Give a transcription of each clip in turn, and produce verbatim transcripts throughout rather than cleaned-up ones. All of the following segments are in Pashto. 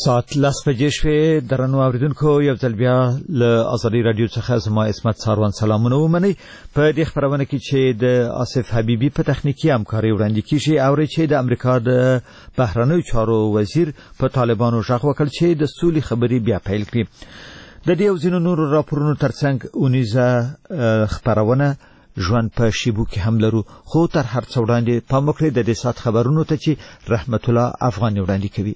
ساعت لس بجې شوې. درنو اوریدونکو، یو ځل بیا له ازادي راډیو څخه زما عصمت ساروان سلامونه ومنئ. په دې خپرونه کې چې د آصف حبیبي په تخنیکي همکارۍ وړاندې کیږي، اورئ چې د امریکا د بهرنیو چارو وزیر په طالبانو غږ وکړ چې د سولې خبرې بیا پیل کړي. د دې او ځینو نورو راپورونو ترڅنګ اونیزه خپرونه ژوند په شیبو کې هم لرو، خو تر هر څه وړاندې پام وکړئ د دې ساعت خبرونو ته چې رحمت الله افغاني وړاندې کوي.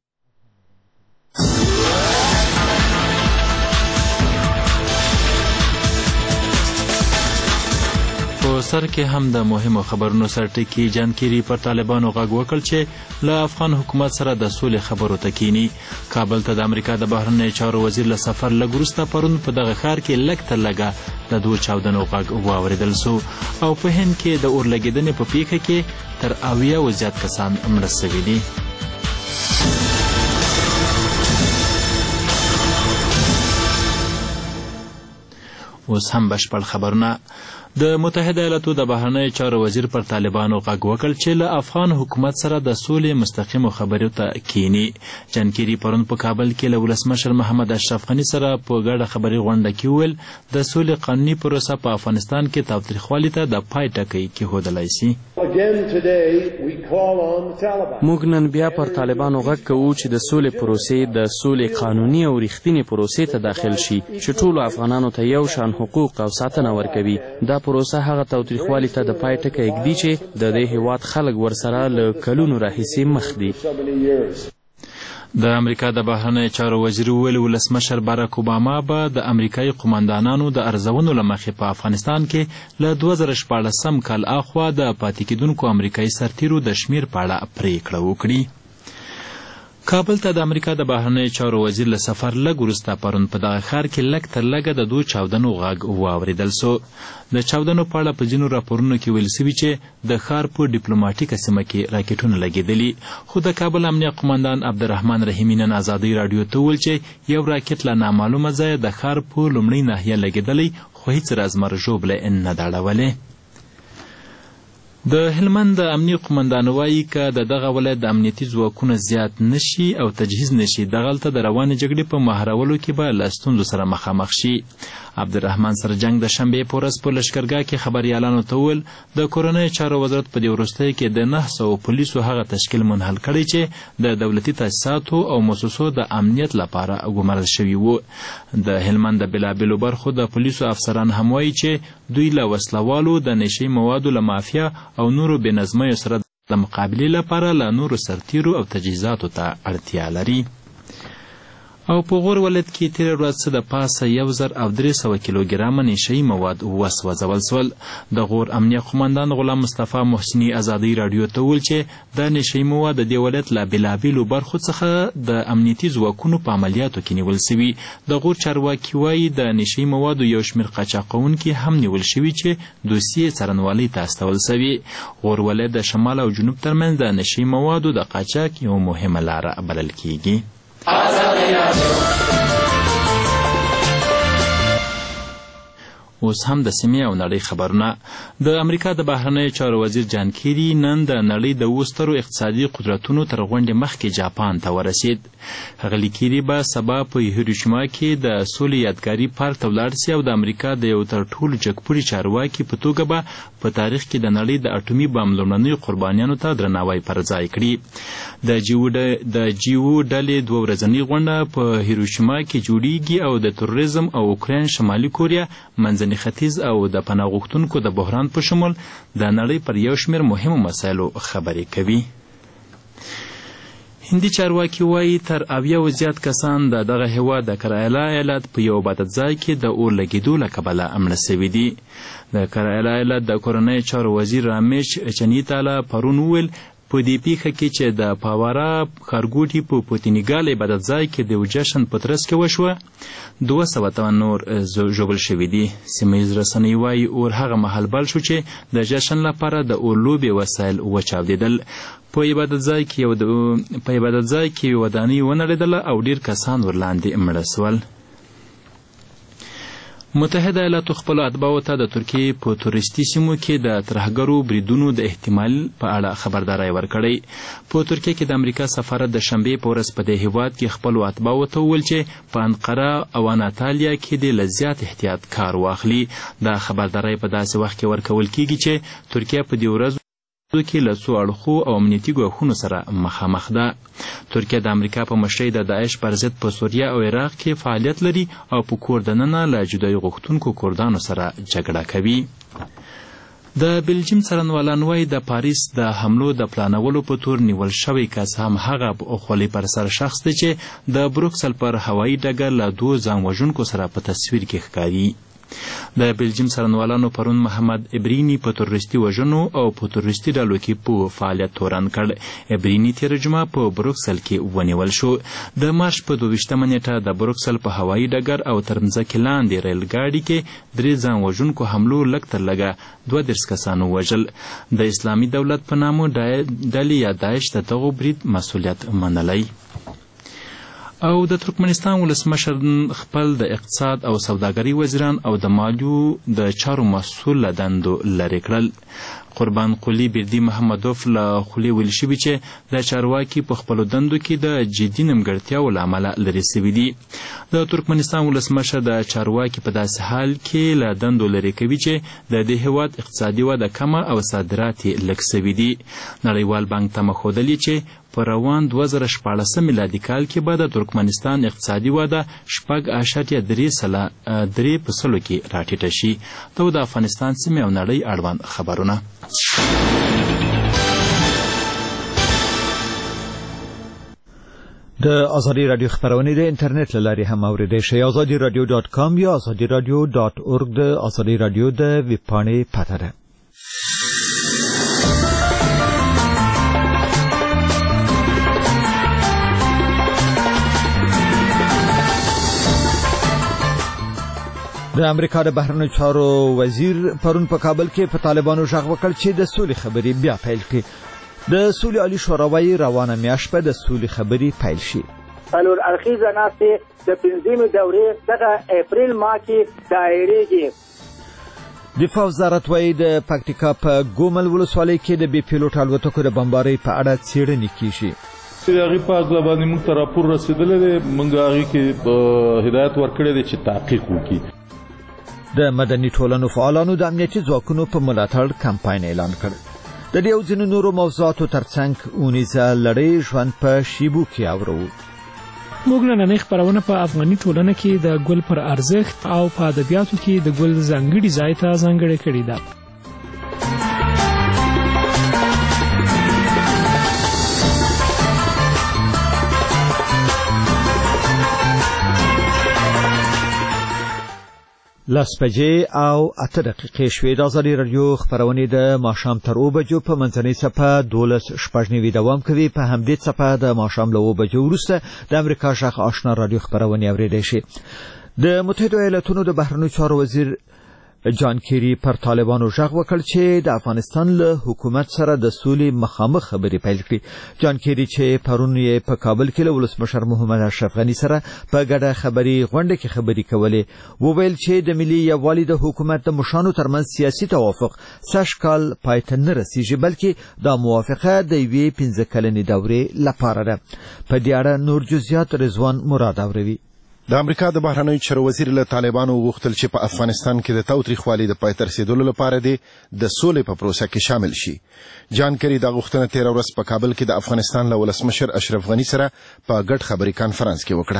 په سر کې هم د مهمو خبرونو سرټکی جانکيري پر طالبانو غږ وکړ چې له افغان حکومت سره د سولې خبرو ته کینی. کابل ته د امریکا د بهرنیو چارو وزیر له سفر لږ وروسته پرون په دغه ښار کې لږ تر لږه د دوه چاودنو غږ واورېدل سو او په هند کې د اور لګېدنې په پیښه کې تر اویا زیات کسان مړه شوي دي. اوس هم بشپړ خبرونه. د متحده ایالاتو د بهرنیو چارو وزیر پر طالبانو غږ وکړ چې له افغان حکومت سره د سولې مستقیمو خبرو ته کینی. جانکيري پرون په کابل کې له ولسمشر محمد اشرف غني سره په ګډه خبري غونډه کې ویل د سولې قانوني پروسه په افغانستان کې تاوتریخوالي ته د پای ټکی کېښودلی سي. موږ نن بیا پر طالبانو غږ کوو چې د سولې پروسې د سولې قانوني او رښتینې پروسې ته داخل شي چې ټولو افغانانو ته یو شان حقوق او ساتنه ورکوي. دا پروسه هغه تاوتریخوالي ته د پای ټکی ږدي چې د دې هیواد خلک ورسره له کلونو راهیسې مخ دي. د امریکا د بهرنیو چارو وزیر ویل ولسمشر باراک اوباما به د امریکایي قوماندانانو د ارزونو له مخې په افغانستان کې له دوه زره شپاړسم کال اخوا د پاتې کېدونکو امریکایي سرتیرو د شمیر په اړه پریکړه وکړي. کابل ته د امریکا د بهرنیو چارو وزیر له سفر لږ وروسته پرون په دغه ښار کې لږ تر لږه د دوه چاودنو غږ واورېدل سو. د چاودنو په اړه په ځینو راپورونو کې ویل سوي چې د ښار په ډیپلوماټیکه سیمه کې راکټونه لګېدلي، خو د کابل امنیه قماندان عبدالرحمن رحیمي نن ازادۍ راډیو ته وویل چې یو راکټ له نامعلومه ځایه د ښار په لومړۍ ناحیه لګېدلی، خو هیڅ رازمر ژوبله نه ده اړولې. د هلمند د امنیه قماندان وایي که د دغه ولایت د امنیتي ځواکونه زیات نشي او تجهیز نشي، دغلته د روانې جګړې په مهارولو کې به له ستونزو سره مخامخ شي. عبدالرحمن سرجنګ د شنبې په ورځ په لښکرګاه کې خبریالانو ته وویل د کورنیو چارو وزارت په دې وروستیو کې د نهه سوه پولیسو هغه تشکیل منحل کړی چې د دولتي تاسیساتو او مؤسسو د امنیت لپاره ګمارل شوي وو. د هلمند د بېلابېلو برخو د پولیسو افسران هم وایي چې دوی له وسلوالو د نشي موادو له مافیا او نورو بې نظمیو سره د مقابلې لپاره له نورو سرتیرو او تجهیزاتو ته اړتیا لري. او په غور ولایت کې تېره ورځ څه د پاسه یو زر او درې سوه کیلوګرامه نشهیي مواد وسوځول سول. د غور امنیه قماندان غلام مصطفی محسني ازادۍ راډیو ته وویل چې دا نشهیي مواد د دې ولایت له بېلابېلو برخو څخه د امنیتي ځواکونو په عملیاتو کې نیول سوي. د غور چارواکي وایي د نشهیي موادو یو شمېر قاچاقونکي هم نیول شوي چې دوسیې څارنوالۍ ته استول سوي. غور ولایت د شمال او جنوب ترمنځ د نشهیي موادو د قاچاق یو مهمه لاره بلل کیږي. اوس هم د سیمې او نړۍ خبرونه. د امریکا د بهرنیو چارو وزیر جانکيري نن د نړۍ د اوو سترو اقتصادي قدرتونو تر غونډې مخکې جاپان ته ورسید. ښاغلي کیري به سبا په هیروشیما کې د سولې یادګاري پارک ته ولاړ سي او د امریکا د یو تر ټولو جګپوړي چارواکي په توګه به په تاریخ کې د نړۍ د اټومي بم لومړنیو قربانیانو ته درناوی پر ځای کړي. د جیو ډلې دوه ورځنۍ غونډه په هیروشیما کې جوړیږي او د تروریزم او اوکراین شمالي کوریا منځني ختیځ او د پناه غوښتونکو د بحران په شمول د نړۍ پر یو شمېر مهمو مسایلو خبرې کوي. هندي چارواکي وایي تر اویاو زیات کسان د دغه هیواد د کرایلا ایالت په یو عبادت ځای کې د اور لګېدو له کبله مړه سوي دي. د کرایلا ایالت د کورنیو چارو وزیر رامیش چنیتالا پرون وویل په دې پیښه کې چې د پاوارا ښارګوټي په پوتینګال عبادت ځای کې د یو جشن په ترڅ کې وشوه، دوه سوه تنه نور ژوبل شوي دي. سیمه ییز رسنۍ وایي اور هغه مهال بل شو چې د جشن لپاره د اور لوبې وسایل وچاودېدل. په عبادت ځای کې یو په عبادت ځای کې یوه ودانۍ ونړېدله او ډېر کسان ورلاندې مړه سول. متحده ایالاتو خپلو اتباعو ته د ترکیې په تورستي سیمو کې د ترهګرو بریدونو د احتمال په اړه خبرداری ورکړی. په ترکیه کې د امریکا سفارت د شنبې په ورځ په دې هیواد کې خپلو اتباعو ته وویل چې په انقره او اناطالیا کې دې له زیات احتیاط کار واخلي. دا خبرداری په داسې وخت کې ورکول کیږي چې ترکیه په دې ورځ کې له څو اړخو او امنیتي ګواښونو سره مخامخ ده. ترکیه د امریکا په مشرۍ د داعش پر ضد په سوریه او عراق کې فعالیت لري او په کور دننه له جدایي غوښتونکو کردانو سره جګړه کوي. د بلجیم څارنوالان وایي د پاریس د حملو د پلانولو په تور نیول شوی کس هم هغه خولۍ پر سر شخص دی چې د بروکسل پر هوایي ډګر له دوو ځان وژونکو سره په تصویر کې ښکاري. د بلجیم څارنوالانو پرون محمد ابریني په تروریستي وژنو او په تروریستي ډلو کې په فعالیت تورن کړ. ابریني تېره جمعه په بروکسل کې ونیول شو. د مارچ په دوه ویشتمه نیټه د بروکسل په هوایي ډګر او تر مځکې لاندې ریل ګاډي کې درې ځان وژونکو حملو لږ تر لږه دوه دېرش کسانو وژل. د اسلامي دولت په نامه ډلې یا داعش د دغو برید مسؤلیت منلی. او د ترکمنستان ولسمشر خپل د اقتصاد او سوداګرۍ وزیران او د مالیو د چارو مسؤل له دندو لرې کړل. قربان قلی بردي محمدوف له خولې ویل شوي چې د چارواکي په خپلو دندو کې د جدي نیمګړتیاو له امله لرې سوي دي. د ترکمنستان ولسمشر د چارواکي په داسې حال کې له دندو لرې کوي چې د دې هېواد اقتصادي وده کمه او صادرات یې لږ سوي دي. نړیوال بانک تمه ښودلې چې په روان دوه زره شپاړسم میلادي کال کې به د ترکمنستان اقتصادي وده شپږ اعشاریه درې سله درې په سلو کې راټیټه شي. دا د افغانستان سیمې او نړۍ اړوند خبرونه. د ازادي رادیو خبرونه د انټرنیټ له لارې هم اوریدئ شئ. ازادي رادیو ډاټ کام یا ازادي رادیو ډاټ اورګ د ازادي رادیو د ویب پاڼې پته ده. د امریکا د بهرنیو چارو وزیر پرون په کابل کې په طالبانو ژغ وکړ چې د سولې خبرې بیا پیل کړي. د سولې عالی شوراوی روانه میاشت په د سولې خبرې پیل شي. څلور اړخیزه ناستې د پنځمې دورې دغه اپریل ماه کې دایریږي. دفاع وزارت وایي د پکتیکا په ګومل ولسوالۍ کې د بي پیلوټ الوتکو د بمبارۍ په اړه څېړنې کیږي. هغه په اړه باندې موږ ته راپور رسیدلی دی. موږ هغه کې هدایت ورکړی دی چې تحقیق وکړي. د مدني ټولنو فعالانو د امنیتي ځواکونو په ملاتړ کمپاین اعلان کړ. د دې او ځینو نورو موضوعاتو ترڅنګ اونیزه لړۍ ژوند په شیبو کې اورو. موږ نننۍ خبرونه په افغاني ټولنه کې د ګل پر ارزښت او په ادبیاتو کې د ګل ځانګړي ځای ته ځانګړې کړې ده. لاس بجې او اته دقیقې شوې. د ازادي رادیو خبرونه د ماښام تر اوه بجو په منځنۍ څپه دولس شپږ نوي دوام کوي. په همدې څپه د ماښام له اوه بجو وروسته د امریکا غږ آشنا رادیو خبرونه اورېدای شي. د متحده ایالاتونو د بهرنیو چارو وزیر جان کیری پر طالبانو ژغ وکړ چې د افغانستان له حکومت سره د سولې مخامخ خبرې پیل کړي. جان کیری چې پرون یې په کابل کې له ولسمشر محمد اشرف غني سره په ګډه خبري غونډه کې خبرې کولې وویل چې د ملي یووالي د حکومت د مشرانو ترمنځ سیاسي توافق سږ کال پای ته نه رسیږي بلکې دا موافقه د یوې پنځه کلنې دورې لپاره ده. په دې اړه نور جزئیات رضوان مراد اوروي. د امریکا د بهرنیو چارو وزیر له طالبانو وغوښتل چې په افغانستان کې د تاوتریخوالي د پای ته رسیدلو لپاره د سولې په پروسه کې شامل شي. جان کیری دا غوښتنه تېره ورځ په کابل کې د افغانستان له ولسمشر اشرف غني سره په ګډ خبري کانفرنس کې وکړه.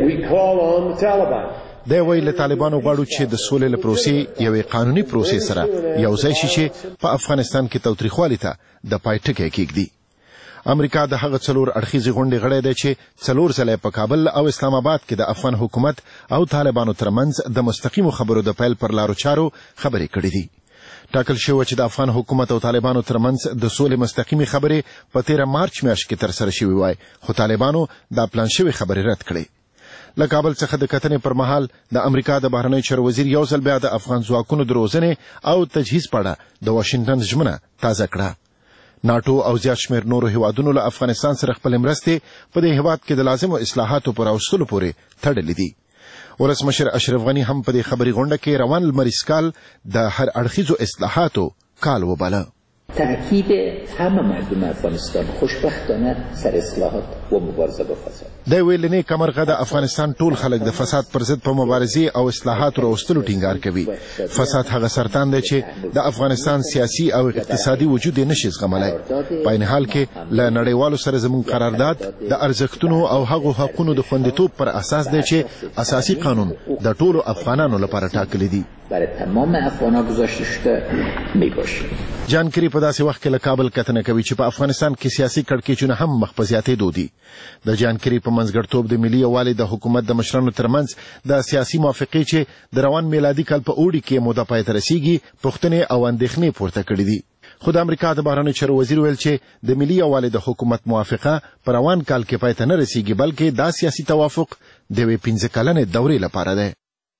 دی وایي له طالبانو غواړو چې د سولې له پروسې یوې قانوني پروسې سره یو ځای شي چې په افغانستان کې تاوتریخوالي ته د پای ټکی کېږدي. امریکا د هغه څلور اړخیزې غونډې غړی دی چې څلور ځله په کابل او اسلام آباد کې د افغان حکومت او طالبانو ترمنځ د مستقیمو خبرو د پیل پر لارو چارو خبرې کړې دي. ټاکل شوی چې د افغان حکومت او طالبانو ترمنځ د سولې مستقیمي خبرې په تیره مارچ میاشت کې ترسره شوې وای، خو طالبانو دا پلان شوی خبرې رد کړې. له کابل څخه د کتنې پر مهال د امریکا د بهرنیو چارو وزیر یو ځل بیا د افغان ځواکونو د روزنې او تجهیز په اړه د واشنګټن ژمنه تازه کړه. ناټو او زیات شمېر نورو هیوادونو له افغانستان سره خپلې مرستې په دې هیواد کې د لازمو اصلاحاتو پر راوستلو پورې تړلې دي. ولسمشر اشرف غنی هم په دې خبري غونډه کې روان لمریز کال د هر اړخیزو اصلاحاتو کال وباله. تأکید همه مردم افغانستان خوشبختانه سر اصلاحات و مبارزه با فساد. د ویلنې کمرغه د افغانستان ټول خلک د فساد پر ضد په مبارزه او اصلاحات راوستلو ټینګار کوي. فساد هغه سرطان دی چې د افغانستان سیاسي او اقتصادي وجود نشي زغملای. په این حال کې له نړیوالو سره زموږ قرارداد د ارزښتونو او هغو حقوقو د خوندیتوب پر اساس دی چې اساسي قانون د ټولو افغانانو لپاره ټاکلی دی. برای تمام افغانان گذاشته شده میباشه. جان کری په داسې وخت کې له کابل کتنه کوي چې په افغانستان کې سیاسي کړکېچونه هم مخ په زیاتېدو دي. د جان کری په منځګړیتوب د ملي یووالي د حکومت د مشرانو ترمنځ د سیاسي موافقې چې د روان میلادي کال په اوړي کې موده پای ته رسیږي پوښتنې او اندېښنې پورته کړې دي. خو د امریکا د بهرنیو چارو وزیر ویل چې د ملي یووالي د حکومت موافقه په روان کال کې پای ته نه رسیږي بلکې دا سیاسي توافق د یوې پنځه کلنې دورې لپاره دی.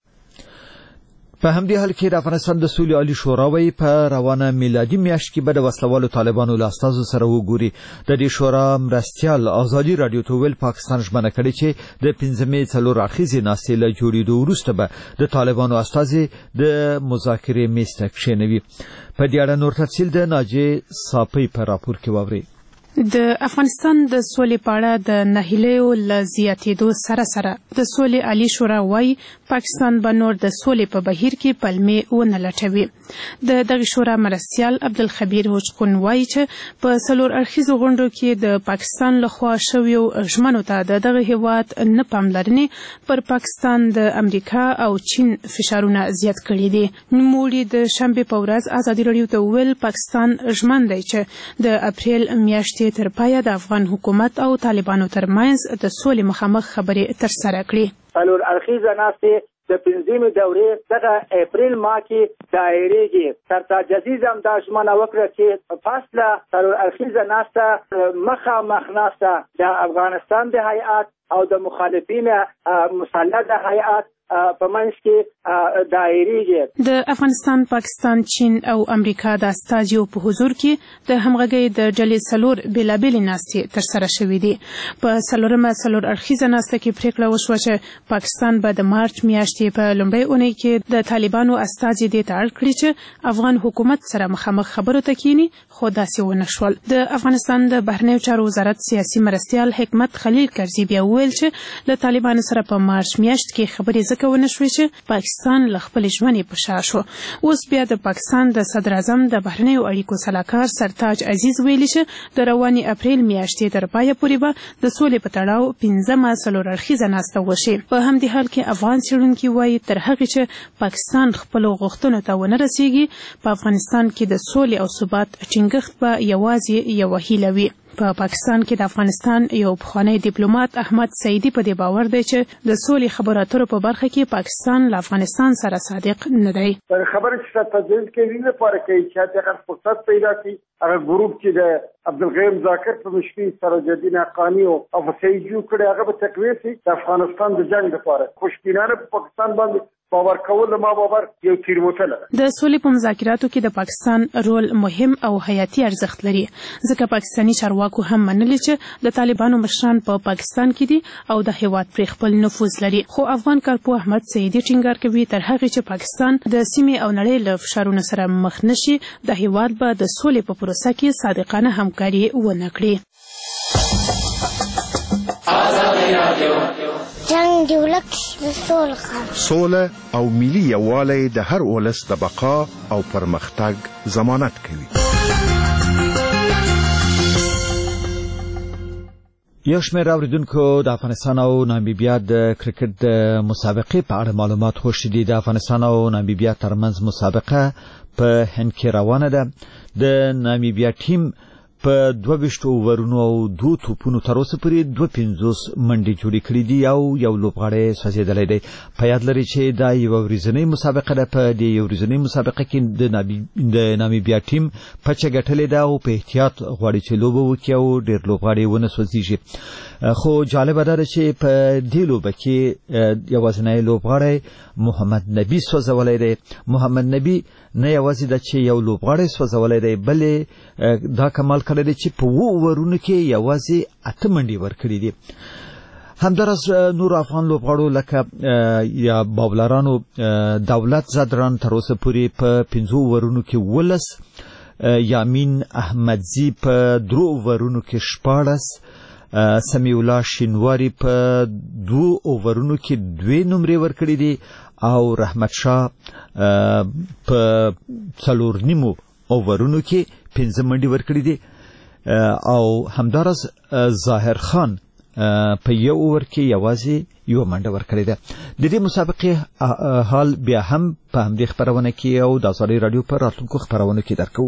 په همدې حال کې د افغانستان د سولې عالی شورا وایي په روانه میلادي میاشت کې به د وسلوالو طالبانو له استازو سره وګوري. د دې شورا مرستیال ازادي رادیو ته ویل پاکستان ژمنه کړې چې د پنځمې څلور اړخیزې ناستې له جوړېدو وروسته به د طالبانو استازي د مذاکرې میز ته کښېنوي. په دې اړه نور تفصیل د ناجیې صافۍ په راپور کې واورئ. د افغانستان د سولې په اړه د نهیلیو له زیاتېدو سره سره د سولې عالی شورا وایي پاکستان به نور د سولې په بهیر کې پلمې ونه لټوي. د دغه شورا مرستیال عبدالخبیر هوچقون وایي چې په څلور اړخیزو غونډو کې د پاکستان لخوا شویو ژمنو ته د دغه هیواد نه پاملرنې پر پاکستان د امریکا او چین فشارونه زیات کړي دي. نوموړي د شنبې په ورځ ازادي راډیو ته وویل پاکستان ژمن دی چې د اپریل میاشتې تر پایه د افغان حکومت او طالبانو ترمنځ د سولې مخامخ خبرې ترسره کړي. څلور اړخیزه ناستې د پنځمې دورې دغه اپریل ماه کې دایریږي. سرتاج عزیز هم دا ژمنه وکړه چې فاصله څلور اړخیزه ناسته مخامخ ناسته د افغانستان د هیئات او د مخالفین مسلط هیئات په منځ کې دایریږي. د افغانستان، پاکستان، چین او امریکا د استازیو په حضور کې د همغږۍ د ډلې څلور بېلابېلې ناستې ترسره شوې دي. په څلورمه څلور اړخیزه ناسته کې پریکړه وشوه چې پاکستان به د مارچ میاشتې په لومړۍ اونۍ کې د طالبانو استازي دې ته اړ کړي چې افغان حکومت سره مخامخ خبرو ته کینی، خو داسې ونه شول. د افغانستان د بهرنیو چارو وزارت سیاسي مرستیال حکمت خلیل کرزي بیا وویل چې له طالبانو سره په مارچ میاشت کې خبرې ونه شوې چې پاکستان له خپلې ژمنې په شا شو. اوس بیا د پاکستان د صدر اعظم د بهرنیو اړیکو سلاکار سرتاج عزیز ویلي چې د روانې اپریل میاشتې تر پایه پورې به د سولې په تړاو پنځمه څلور اړخیزه ناسته وشي. په همدې حال کې افغان څېړونکي وایي تر هغې چې پاکستان خپلو غوښتنو ته ونه رسیږي په افغانستان کې د سولې او ثبات ټینګښت به یوازې یوه هیله وي. په پاکستان کې د افغانستان یو پخوانی ډیپلوماټ احمد سعیدي په دې باور دی چې د سولې خبرو اترو په برخه کې پاکستان له افغانستان سره صادق نه دی. خبره چې تدریس کوي نه پاره کوي چې هغه فرصت پیدا کړي. هغه ګروپ چې د عبدالغیم ذاکر په مشرۍ سراج الدین حقانی او افسعید جوړ کړي هغه به تقویه شي د افغانستان د جنگ لپاره. خوشبینانه په پاکستان باندې باور کول ما باور یو تیروتنه ده. د سولې په مذاکراتو کې د پاکستان رول مهم او حیاتي ارزښت لري، ځکه پاکستاني چارواکو هم منلي چې د طالبانو مشران په پا پاکستان کې دي او د هیواد پر خپل نفوذ لري. خو افغان کارپوه احمد سعیدي ټینګار کوي تر هغې چې پاکستان د سیمې او نړۍ له فشارونو سره مخ نشي د هیواد به د سولې په پروسه کې صادقانه همکاري ونه کړي. جنگ دی ولک د سولې خبره سوله او ملي یووالی د هر ولس د بقا او پرمختګ ضمانت کوي. یو شمېر اوریدونکو د افغانستان او نامیبیا د کرکټ د مسابقې په اړه معلومات خوښ دي. د افغانستان او نامیبیا ترمنځ مسابقه په هند کې روانه ده. د نامیبیا ټیم په دوه ویشت اوورونو او دوه توپونو تر اوسه پورې دوه پنځوس منډې جوړې کړې دي او یو لوبغاړی سوځېدلی دی. په یاد لري چې دا یوه ورځنۍ مسابقه ده. په دې یو ورځنۍ مسابقه کې د نامیبیا ټیم پچه ګټلې ده او په احتیاط غواړي چې لوبه وکړي او ډېر لوبغاړي ونه سوځېږي. خو جالبه ده چې په دې لوبه کې یوازینی لوبغاړی محمد نبی سوځولی دی. محمد نبی نه یوازې ده چې یو لوبغاړی سوځولی دی، بلې دا کمال کړی دی چې په اووه اوورونو کې یوازې اته منډې ورکړي دي. همدارس نور افغان لوبغاړو لکه یا باولرانو دولت زدران تر اوسه پورې په پنځو ورونو کې ولس، یامین احمدزی په درو ورونو کې شپاړس، سمیع الله شینواری په دوه اوورونو کې دوه نمرې ورکړې دي او رحمت شاه په څلور نیمو اوورونو کې پنځه منډې ورکړې دي او همدارس ظاهر خان په یو اوور کې یوازې یو منډه ورکړې ده. د دې مسابقې حال بیا هم په همدې خبرونه کې او د ازادي رادیو پر راتلونکو خبرونه کې درکو.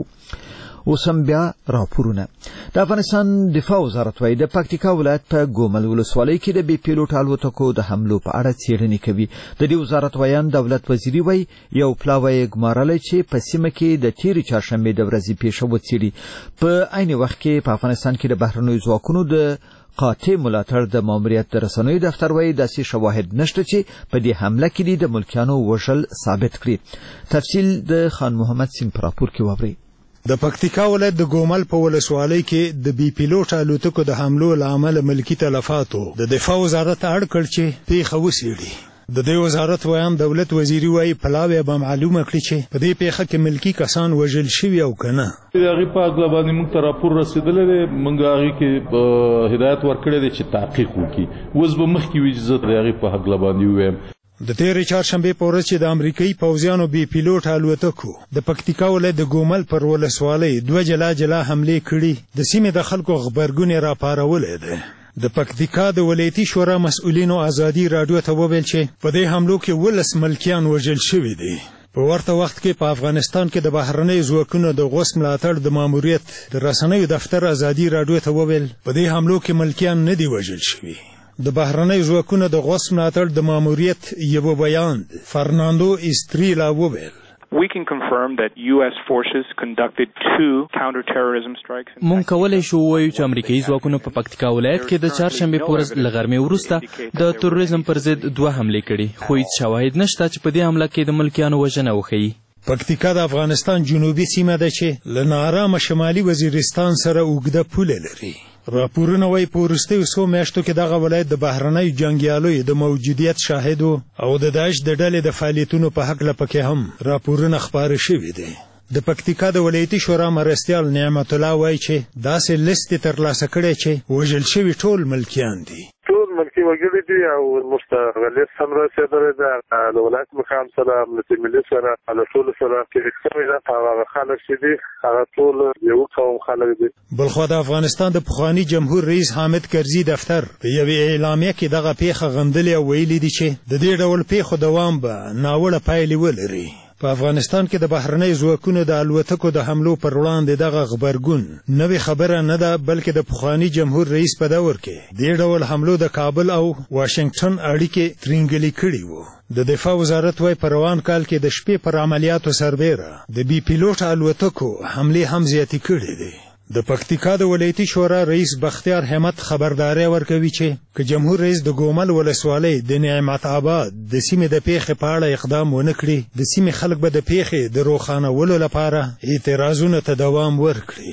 اوس هم بیا راپورونه. د افغانستان دفاع وزارت وايي د پکتیکا ولایت په ګومل ولسوالۍ کې د بي پیلوټ الوتکو د حملو په اړه څېړنې کوي. د دې وزارت ویان دولت وزیري وايي یو پلاوی ګمارلی چې په سیمه کې د تیرې چهارشنبې د ورځې پیښه وڅېړي. په عین وخت کې په افغانستان کې د بهرنیو ځواکونو د قاطع ملاتړ د ماموریت د رسنیو دفتر وايي داسې شواهد نشته چې په دې حمله کې د ملکیانو وژل ثابت کړي. تفصیل د خان محمد سیم په راپور کې واورئ. د پکتیکا ولایت د ګومل په ولسوالۍ کې د بي پیلوټ الوتکو د حملو له امله ملکي تلفاتو د دفاع وزارت اړ کړ چې پیښه وڅېړي. د دې وزارت ویان دولت وزیري وايي پلاوی به معلومه کړي چې په دې پیښه کې ملکي کسان وژل شوي او که نه. هغې په هکله باندې موږ ته راپور رسېدلی دی، موږ هغې کې هدایت ورکړی دی چې تحقیق وکړي. اوس به مخکې وي چې زه د هغې په هکله باندې ووایم. د تیرې چهارشنبې په ورځ چې د امریکایي پوځیانو بي پیلوټ الوتکو د پکتیکا ولایت د ګومل پر ولسوالۍ دوه جلا جلا حملې کړي، د سیمې د خلکو غبرګون یې راپارولی دی. د پکتیکا د ولایتي شورا مسؤلینو ازادي راډیو ته وویل چې په دې حملو کې ولس ملکیان وژل شوي دي. په ورته وخت کې په افغانستان کې د بهرنیو ځواکونو د غوڅ ملاتړ د ماموریت د رسنیو دفتر ازادي راډیو ته وویل په دې حملو کې ملکیان نه دي وژل شوي. د بهرنیو ځواکونو د غوڅ ملاتړ د ماموریت یو بیان فرناندو استریلا وویل We can confirm that U S forces conducted two counter-terrorism strikes. مونږ کولای شو ووایو چې امریکایي ځواکونو په پکتیکا ولایت کې د چهارشنبې په ورځ له غرمې وروسته د تروریزم پر ضد دوه حملې کړي، خو هیڅ شواهد نشته چې په دې حمله کې د ملکیانو وژنه وښیي. پکتیکا د افغانستان جنوبي سیمه ده چې له ناارامه شمالي وزیرستان سره اوږده پوله لري. راپورونه وايي په وروستیو څو میاشتو کې دغه ولایت د بهرنیو جنګیالیو د موجودیت شاهد او د داعش د ډلې د فعالیتونو په هکله پکې هم راپورونه خپاره شوي دي. د پکتیکا د ولایتي شورا مرستیال نعمت الله وايي چې داسې لیست یې ترلاسه کړی چې وژل شوي ټول ملکیان دي. ټول ملکي وګړي دي او موږ ته هغه لیست هم رسېدلی ده د ولایت مقام سره امنیتي ملي سره له ټولو سره شریک شوی ده. هغه خلک چې دي هغه ټول یو قوم خلک دي. بلخوا د افغانستان د پخواني جمهور رئیس حامد کرزي دفتر په یوې اعلامیه کې دغه پیښه غندلې او ویلي دي چې د دې ډول پیښو دوام به ناوړه پایلې ولري. په افغانستان کې د بهرنیو ځواکونو د الوتکو د حملو پر وړاندې دغه غبرګون نوې خبره نه ده، بلکې د پخواني جمهور رئیس په دور کې دې ډول حملو د کابل او واشنگټن اړیکې ترینګلې کړي وو. د دفاع وزارت وايي په روان کال کې د شپې پر عملیاتو سربیره د بي پیلوټ الوتکو حملې هم زیاتې کړي دي. د پکتیکا د ولایتي شورا رئیس بختیار همت خبرداري ورکوي چې که جمهور رئیس د ګومل ولسوالۍ د نعمت آباد د سیمې د پیښې په اړه اقدام ونه کړي، د سیمې خلک به د پیښې د روښانولو لپاره اعتراضونو ته دوام ورکړي.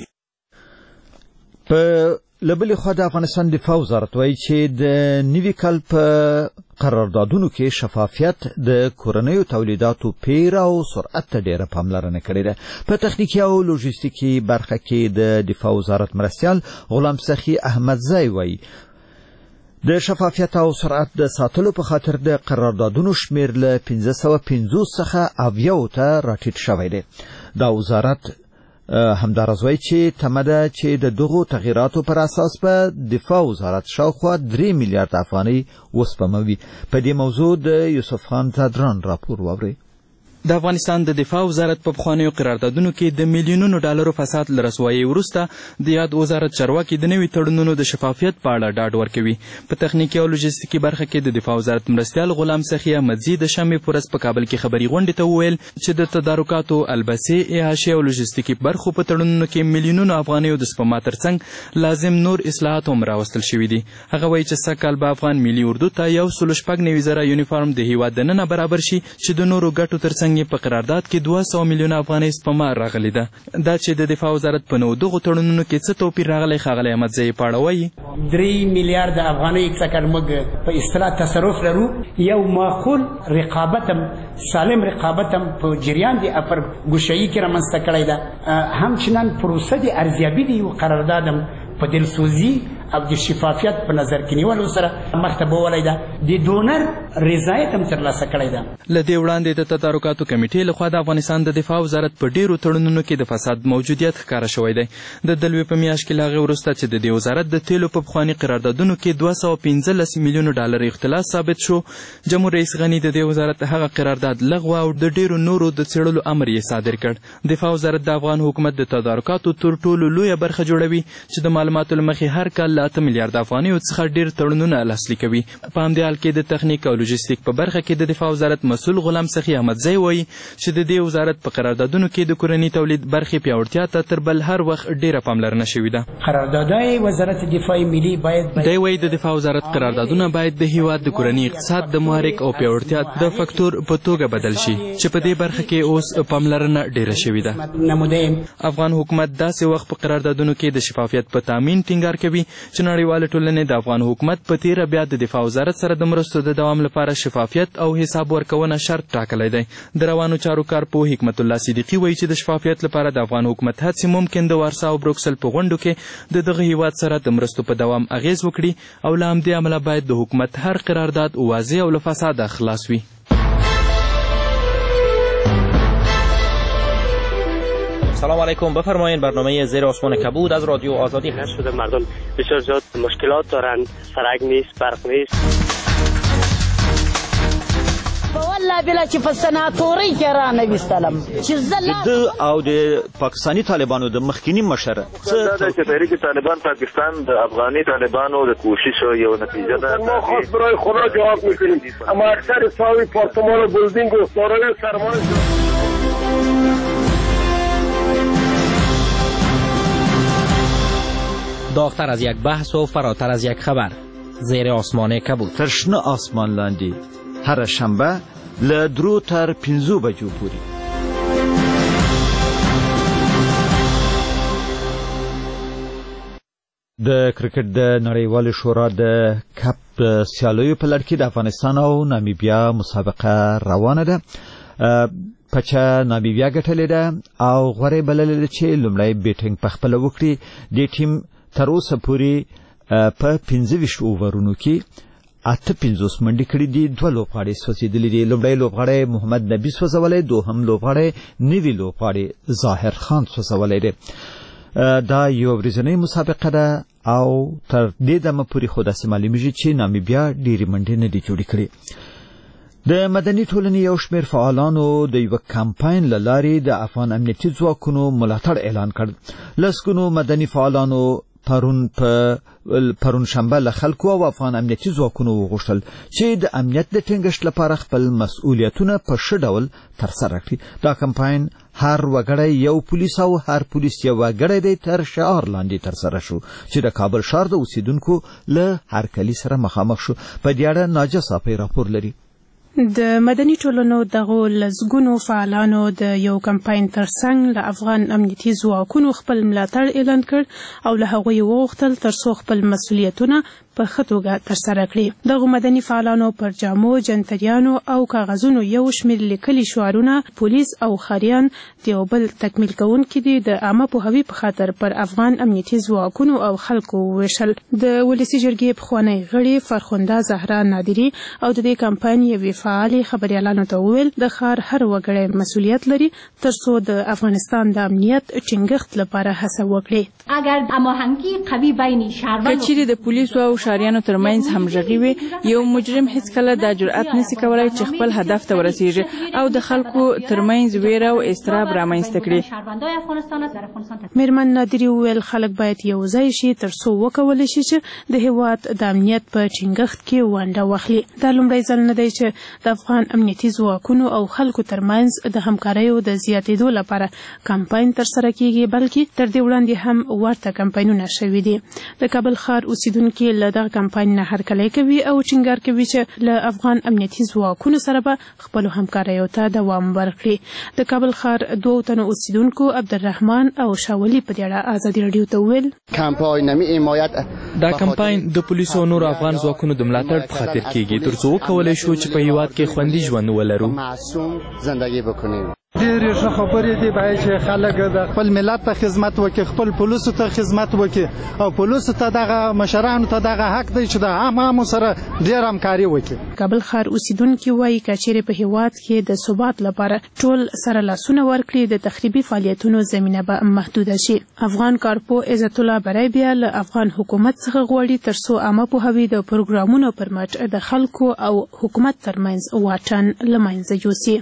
په لبلې خوا د افغانستان دفاع وزارت وايي چې د نوي کال په قراردادونو کې شفافیت د کورنیو تولیداتو پیر او سرعت ته ډېره پاملرنه کړې ده. په تخنیکي او لوژستیکي برخه کې د دفاع وزارت مرستیال غلام سخي احمدزی وايي د شفافیت او سرعت د ساتلو په خاطر د قراردادونو شمیر له پنځه سوه پنځوس څخه اویاو ته راټیټ شوی دی. دا وزارت همدارز وايي چې تمه ده چې د دغو تغییراتو پر اساس په دفاع وزارت شاوخوا درې میلیارډ افغانۍ وسپموي. په دې موضوع د یوسف خان زادران راپور واورئ. د افغانستان د دفاع وزارت په پخوانیو قراردادونو کې د میلیونونو ډالرو فساد له رسوایۍ وروسته د یاد وزارت چارواکي د نوي تړونونو د شفافیت په اړه ډاډ ورکوي. په تخنیکي او لوژستیکي برخه کې د دفاع وزارت مرستیال غلام سخي احمدزي د شنبې په ورځ په کابل کې خبري غونډې ته وویل چې د تدارکاتو، البسې، احاشې او لوژستیکي برخو په تړونونو کې میلیونونو افغانیو د سپما ترڅنګ لازم نور اصلاحات هم راوستل شوي دي. هغه وایي چې سږ به افغان ملي اردو ته یو سلو شپږ نوي زره یونیفارم د هیواد دننه برابر شي چې د نورو ګټو ترڅنګ ترڅنګ په قرارداد کې دوه سوه میلیونه افغانۍ سپما راغلې ده. دا چې د دفاع وزارت په نو دغو تړونونو کې څه توپیر راغلی ښاغلی احمدزی په اړه وایي. درې میلیارده افغانۍ څخه موږ په اصطلاح تصرف لرو. یو معقول رقابت هم سالم رقابت هم په جریان د افرګوشایي کې رامنځته کړی ده. همچنان پروسه د ارزیابي د یو قرارداد هم په دلسوزي او د شفافیت په نظر کې نیولو سره مخته بولی ده. د ډونر رضایت هم ترلاسه کړی ده. له دې وړاندې د تدارکاتو کمیټې لخوا د افغانستان د دفاع وزارت په ډیرو تړونونو کې د فساد موجودیت ښکاره شوی دی. د دلوي په میاشت کې له هغې وروسته چې د دې وزارت د تیلو په پخواني قراردادونو کې دوه سوه پنځلس میلیونو ډالر اختلاس ثابت شو، جمهور رئیس غني د دې وزارت هغه قرارداد لغوه او د ډیرو نورو د څېړلو امر یې صادر کړ. دفاع وزارت د افغان حکومت د تدارکاتو تر ټولو لویه برخه جوړوي چې د معلوماتو له مخې هر کال له اته میلیارده افغانیو څخه ډیر تړونونه لاسلیک کوي. په همدې حال کې د تخنیک او لوجستیک په برخه کې د دفاع وزارت مسؤل غلام سخي احمدزی وایي چې د دې وزارت په قراردادونو کې د کورني تولید برخې پیاوړتیا ته تر بل هر وخت ډیره پاملرنه شوې ده. قراردادهای وزارت دفاع ملی باید دی وایي د دفاع وزارت قراردادونه باید د هیواد د کورني اقتصاد د محرک او پیاوړتیا د فکتور په توګه بدل شي چې په دې برخه کې اوس پاملرنه ډیره شوې ده. افغان حکومت داسې وخت په قراردادونو کې د شفافیت په تامین ټینګار کوي چې نړیواله ټولنې د افغان حکومت په تیره بیا د دفاع وزارت سره د مرستو د دوام لپاره شفافیت او حساب ورکونه شرط ټاکلی دی. د روانو چارو کارپوه حکمت الله صدیقي وایي چې د شفافیت لپاره د افغان حکومت هڅې ممکن د وارسا او بروکسل په غونډو کې د دغه هیواد سره د مرستو په دوام اغیز وکړي او له همدې امله باید د حکومت هر قرارداد واضح او له فساده خلاص وي. سلام علیکم، بفرمایید. برنامه زیر آسمان کبود از رادیو آزادی هست. شده مردم بسیار زیاد مشکلات دارند، سرک نیست، برق نیست. والله بلا چې په سناتورۍ کې رانویستلم چې زه د او د پاکستاني طالبانو د مخکینی مشر څه د تحریک طالبان پاکستان د افغاني طالبانو د کوشش یو نتیجه ده. ما خاص برای خدا جواب میکنیم، اما اکثر ساوی پارتمان و بلدینگ و دارای سرمایه داغتر از یک بحث و فراتر از یک خبر. زیر آسمان کبود. ترشنه آسمان لاندی هر شنبه له درو تر پنځو بجو پورې. د کرکټ د نړیوال شورا د کپ سیالیو په لړ کې د افغانستان او نامیبیا مسابقه روانه ده. پچا نامیبیا ګټلې ده او غوړې بللې ده چې لومړی بیټینګ په خپله وکړي. دې ټیم تر اوسه پورې په پنځه ویشت اوورونو کې اته پنځوس منډې کړې دي. دوه لوبغاړي سوځېدلي دي. لومړی لوبغاړی محمد نبي سوځولی، دوهم لوبغاړی نوي لوبغاړی ظاهر خان سوځولی دی. دا یو ورځنۍ مسابقه ده او تر دې دمه پورې خو داسې معلومیږي چې نامیبیا ډېرې منډې نه دي جوړې کړې. د مدني ټولنې یو شمېر فعالانو د یوه کمپاین له لارې د افغان امنیتي ځواکونو ملاتړ اعلان کړ. لسګونو مدني فعالانو پرون په پرون شنبه له خلکو او افغان امنیتي ځواکونو وغوښتل چې د امنیت د ټینګښت لپاره خپل مسؤلیتونه په ښه ډول ترسره کړي. دا کمپاین هر وګړی یو پولیس او هر پولیس یو وګړی دی تر شعار لاندې ترسره شو چې د کابل ښار د اوسیدونکو له هرکلي سره مخامخ شو. په دې اړه ناجیه صافی راپور لري. د مدني ټولنو دغو لسګونو فعالانو د یو کمپاین ترڅنګ له افغان امنیتي ځواکونو خپل ملاتړ اعلان کړ او له هغوی وغوښتل ترڅو خپل مسؤلیتونه په ښه توګه ترسره کړي. دغو مدني فعالانو پر جامو، جنتریانو او کاغذونو یو شمېر لیکلي شعارونه پولیس او ښاریان د یو بل تکمیل کوونکي دي د عامه پوهاوي په خاطر پر افغان امنیتي ځواکونو او خلکو وویشل. د ولسي جرګې پخوانی غړي فرخنده زهرا نادري او د دې کمپاین یوې فعالې خبریالانو ته وویل د ښار هر وګړی مسؤلیت لري ترڅو د افغانستان د امنیت ټینګښت لپاره هڅه وکړي. اگر هماهنګي قوي بین شهروانو کچېرې د پولیسو او شهریانو ترمنځ همغږي وي، یو مجرم هیڅ کله دا جرأت نشي کولای چې خپل هدف ته ورسیږي او د خلکو ترمنځ ویره او استراب رامنځته کړي. میرمن نادري وویل خلک باید یو ځای شي ترڅو وکولی شي چې د هیواد د امنیت په ټینګښت کې ونډه واخلي. دا لومړی ځل نه دی چې د افغان امنیتي ځواکونو او خلکو ترمنځ د همکاریو د زیاتېدو لپاره کمپاین ترسره کیږي، بلکې تر دې وړاندې هم ورته کمپاینونه شوي دي. د کابل ښار اوسیدونکي له دغه کمپاین نه هرکلی کوي او ټینګار کوي چې له افغان امنیتي ځواکونو سره به خپل همکاریو ته دوام ورکړي. د کابل ښار دوه تنو اوسیدونکو عبدالرحمن او شاولي په دې اړه ازادي رادیو ته وویل دا کمپاین د پولیسو او نورو افغان ځواکونو د ملاتړ په خاطر کیږي ترڅو وکولی شو چې په هیواد کې خوندي ژوند ولرو. ډېرې ښه خبرې دي باید چې خلک د خپل ملت ته خدمت وکړي، خپل پولیسو ته خدمت وکړي او پولیسو ته دغه مشرانو ته دغه حق دی چې د عامو سره ډېر همکاري وکړي. کابل ښار اوسیدونکي وایي که چیرې په هیواد کې د ثبات لپاره ټول سره لاسونه ورکړي د تخریبي فعالیتونو زمینه به محدوده شي. افغان کارپو عزت الله برای بیا له افغان حکومت څخه غواړي ترڅو عامه پوهاوی د پروګرامونو پر مټ د خلکو او حکومت ترمنځ واټن له منځه یوسي.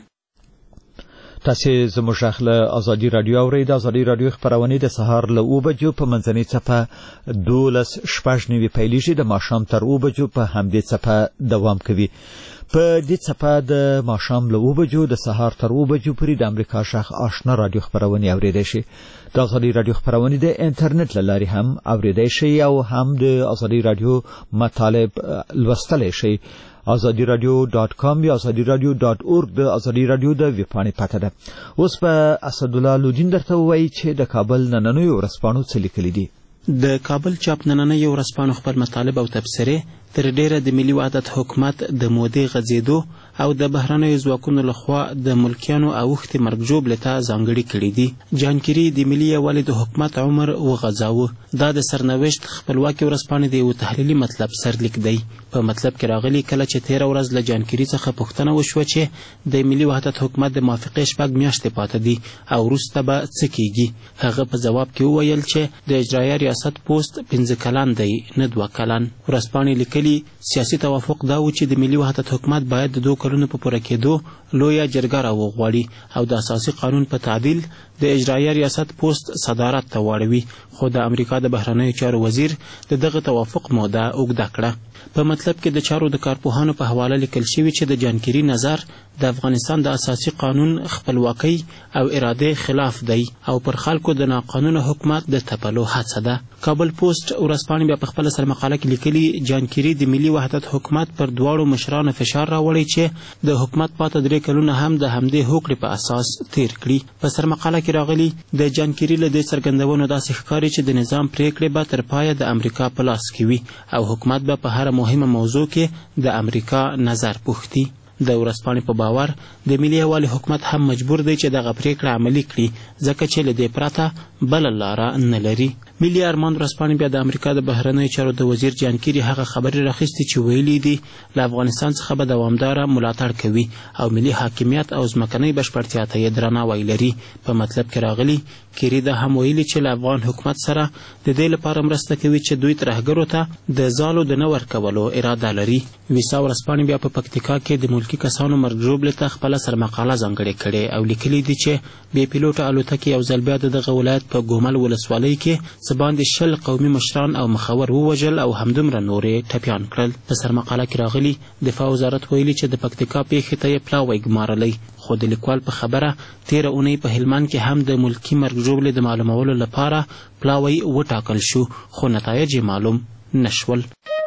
تاسو زموږ غږ له ازادي رادیو اورئ. د ازادي رادیو خبرونه د سهار له اوه بجو په منځنۍ څپه دولس شپږ نوي پیلیږي، د ماښام تر اوه بجو په همدې څپه دوام کوي. په دې څپه د ماښام له اوه بجو د سهار تر اوه بجو پورې د امریکا غږ آشنا رادیو خبرونه اوریدای شي. د ازادي رادیو خبرونه د انټرنیټ له لارې هم اوریدای شي او هم د ازادي رادیو مطالب لوستلی شي. ازادي رادیو ډاټ کام یا ازادي رادیو ډاټ اورګ د ازادي رادیو د ویبپاڼې پته ده. اوس په اسدالله لودین درته وایي چې د کابل نننیو ورځپاڼو څه لیکلي دي. د کابل چاپ نننیو ورځپاڼو خپل مطالب او تبصرې تر ډیره د ملي وحدت حکومت د مودې غځېدو او د بهرنیو ځواکونو لخوا د ملکیانو اوښتې مرګ ژوبلې ته ځانګړي کړي دي. جانکیري د ملي یووالي د حکومت عمر وغځاوه. دا د سرنوشت خپلواکي ورځپاڼې د یو تحلیلي مطلب سرلیک دی. په مطلب کې راغلي کله چې تیره ورځ له جانکیري څخه پوښتنه وشوه چې د ملي وحدت حکومت د موافقې شپږ میاشتې پاته دي او وروسته به څه کیږي، هغه په ځواب کې وویل چې د اجرایه ریاست پوست پنځه کلن دی نه دوه کلن. ورځپاڼې لیکلي سیاسي توافق دا و چې د ملي وحدت حکومت باید د دوه کلونو په پوره کېدو لویه جرګه راوغواړي او د اساسي قانون په تعدیل د اجرایه ریاست پوست صدارت ته واړوي، خو د امریکا د بهرنیو چارو وزیر د دغه توافق موده اوږده کړه. په مطلب کې د چارو د کارپوهانو په حواله لیکل شوي چې د جانکیري نظر د افغانستان د اساسي قانون خپلواکۍ او اراده خلاف دی او پر خلکو د ناقانونه حکومت د تپلو هڅه ده. کابل پوسټ ورځپاڼې بیا په خپله سرمقاله کې لیکلي جانکیري د ملي وحدت حکومت پر دواړو مشرانو فشار راوړی چې د حکومت پاته درې کلونه هم د همدې هوکړې په اساس تیر کړي. په سرمقاله کې راغلي د جانکیري له دې څرګندونو داسې ښکاري چې د نظام پریکړې به تر پایه د امریکا په لاس کې وي او حکومت به په هره مهمه موضوع کې د امریکا نظر پوښتي. د ورځپاڼې په باور د ملي یووالي حکومت هم مجبور دی چې دغه پریکړه عملي کړي ځکه چې له دې پرته بله لاره نه لري. ملي ارمان ورځپاڼې بیا د امریکا د بهرنیو چارو د وزیر جانکیري هغه خبرې راخیستې چې ویلي دي له افغانستان څخه به دوامداره ملاتړ کوي او ملي حاکمیت او ځمکنۍ بشپړتیا ته یې درناوی لري. په مطلب کې راغلي کیري دا هم ویلي چې له افغان حکومت سره د دې لپاره مرسته کوي چې دوی ترهګرو ته د ځالو د نه ورکولو اراده لري. ویسا ورځپاڼې بیا په پکتیکا کې د ملکي کسانو مرګ ژوبلې ته خپله سرمقاله ځانګړې کړې او لیکلي دي چې بې پیلوټه الوتکې یو ځل بیا د دغه ولایت په ګومل ولسوالۍ کې څه باندې شل قومي مشران او مخور ووژل او همدومره نورې ټپیان کړل. په سرمقاله کې راغلي دفاع وزارت ویلي چې د پکتیکا پیښې ته یې پلاوی ګمارلی، خو د لیکوال په خبره تیره اونۍ په هلمند کې هم د ملکي مرګ ژوبلې د معلومولو لپاره پلاوی وټاکل شو خو نتایج یې معلوم نشول.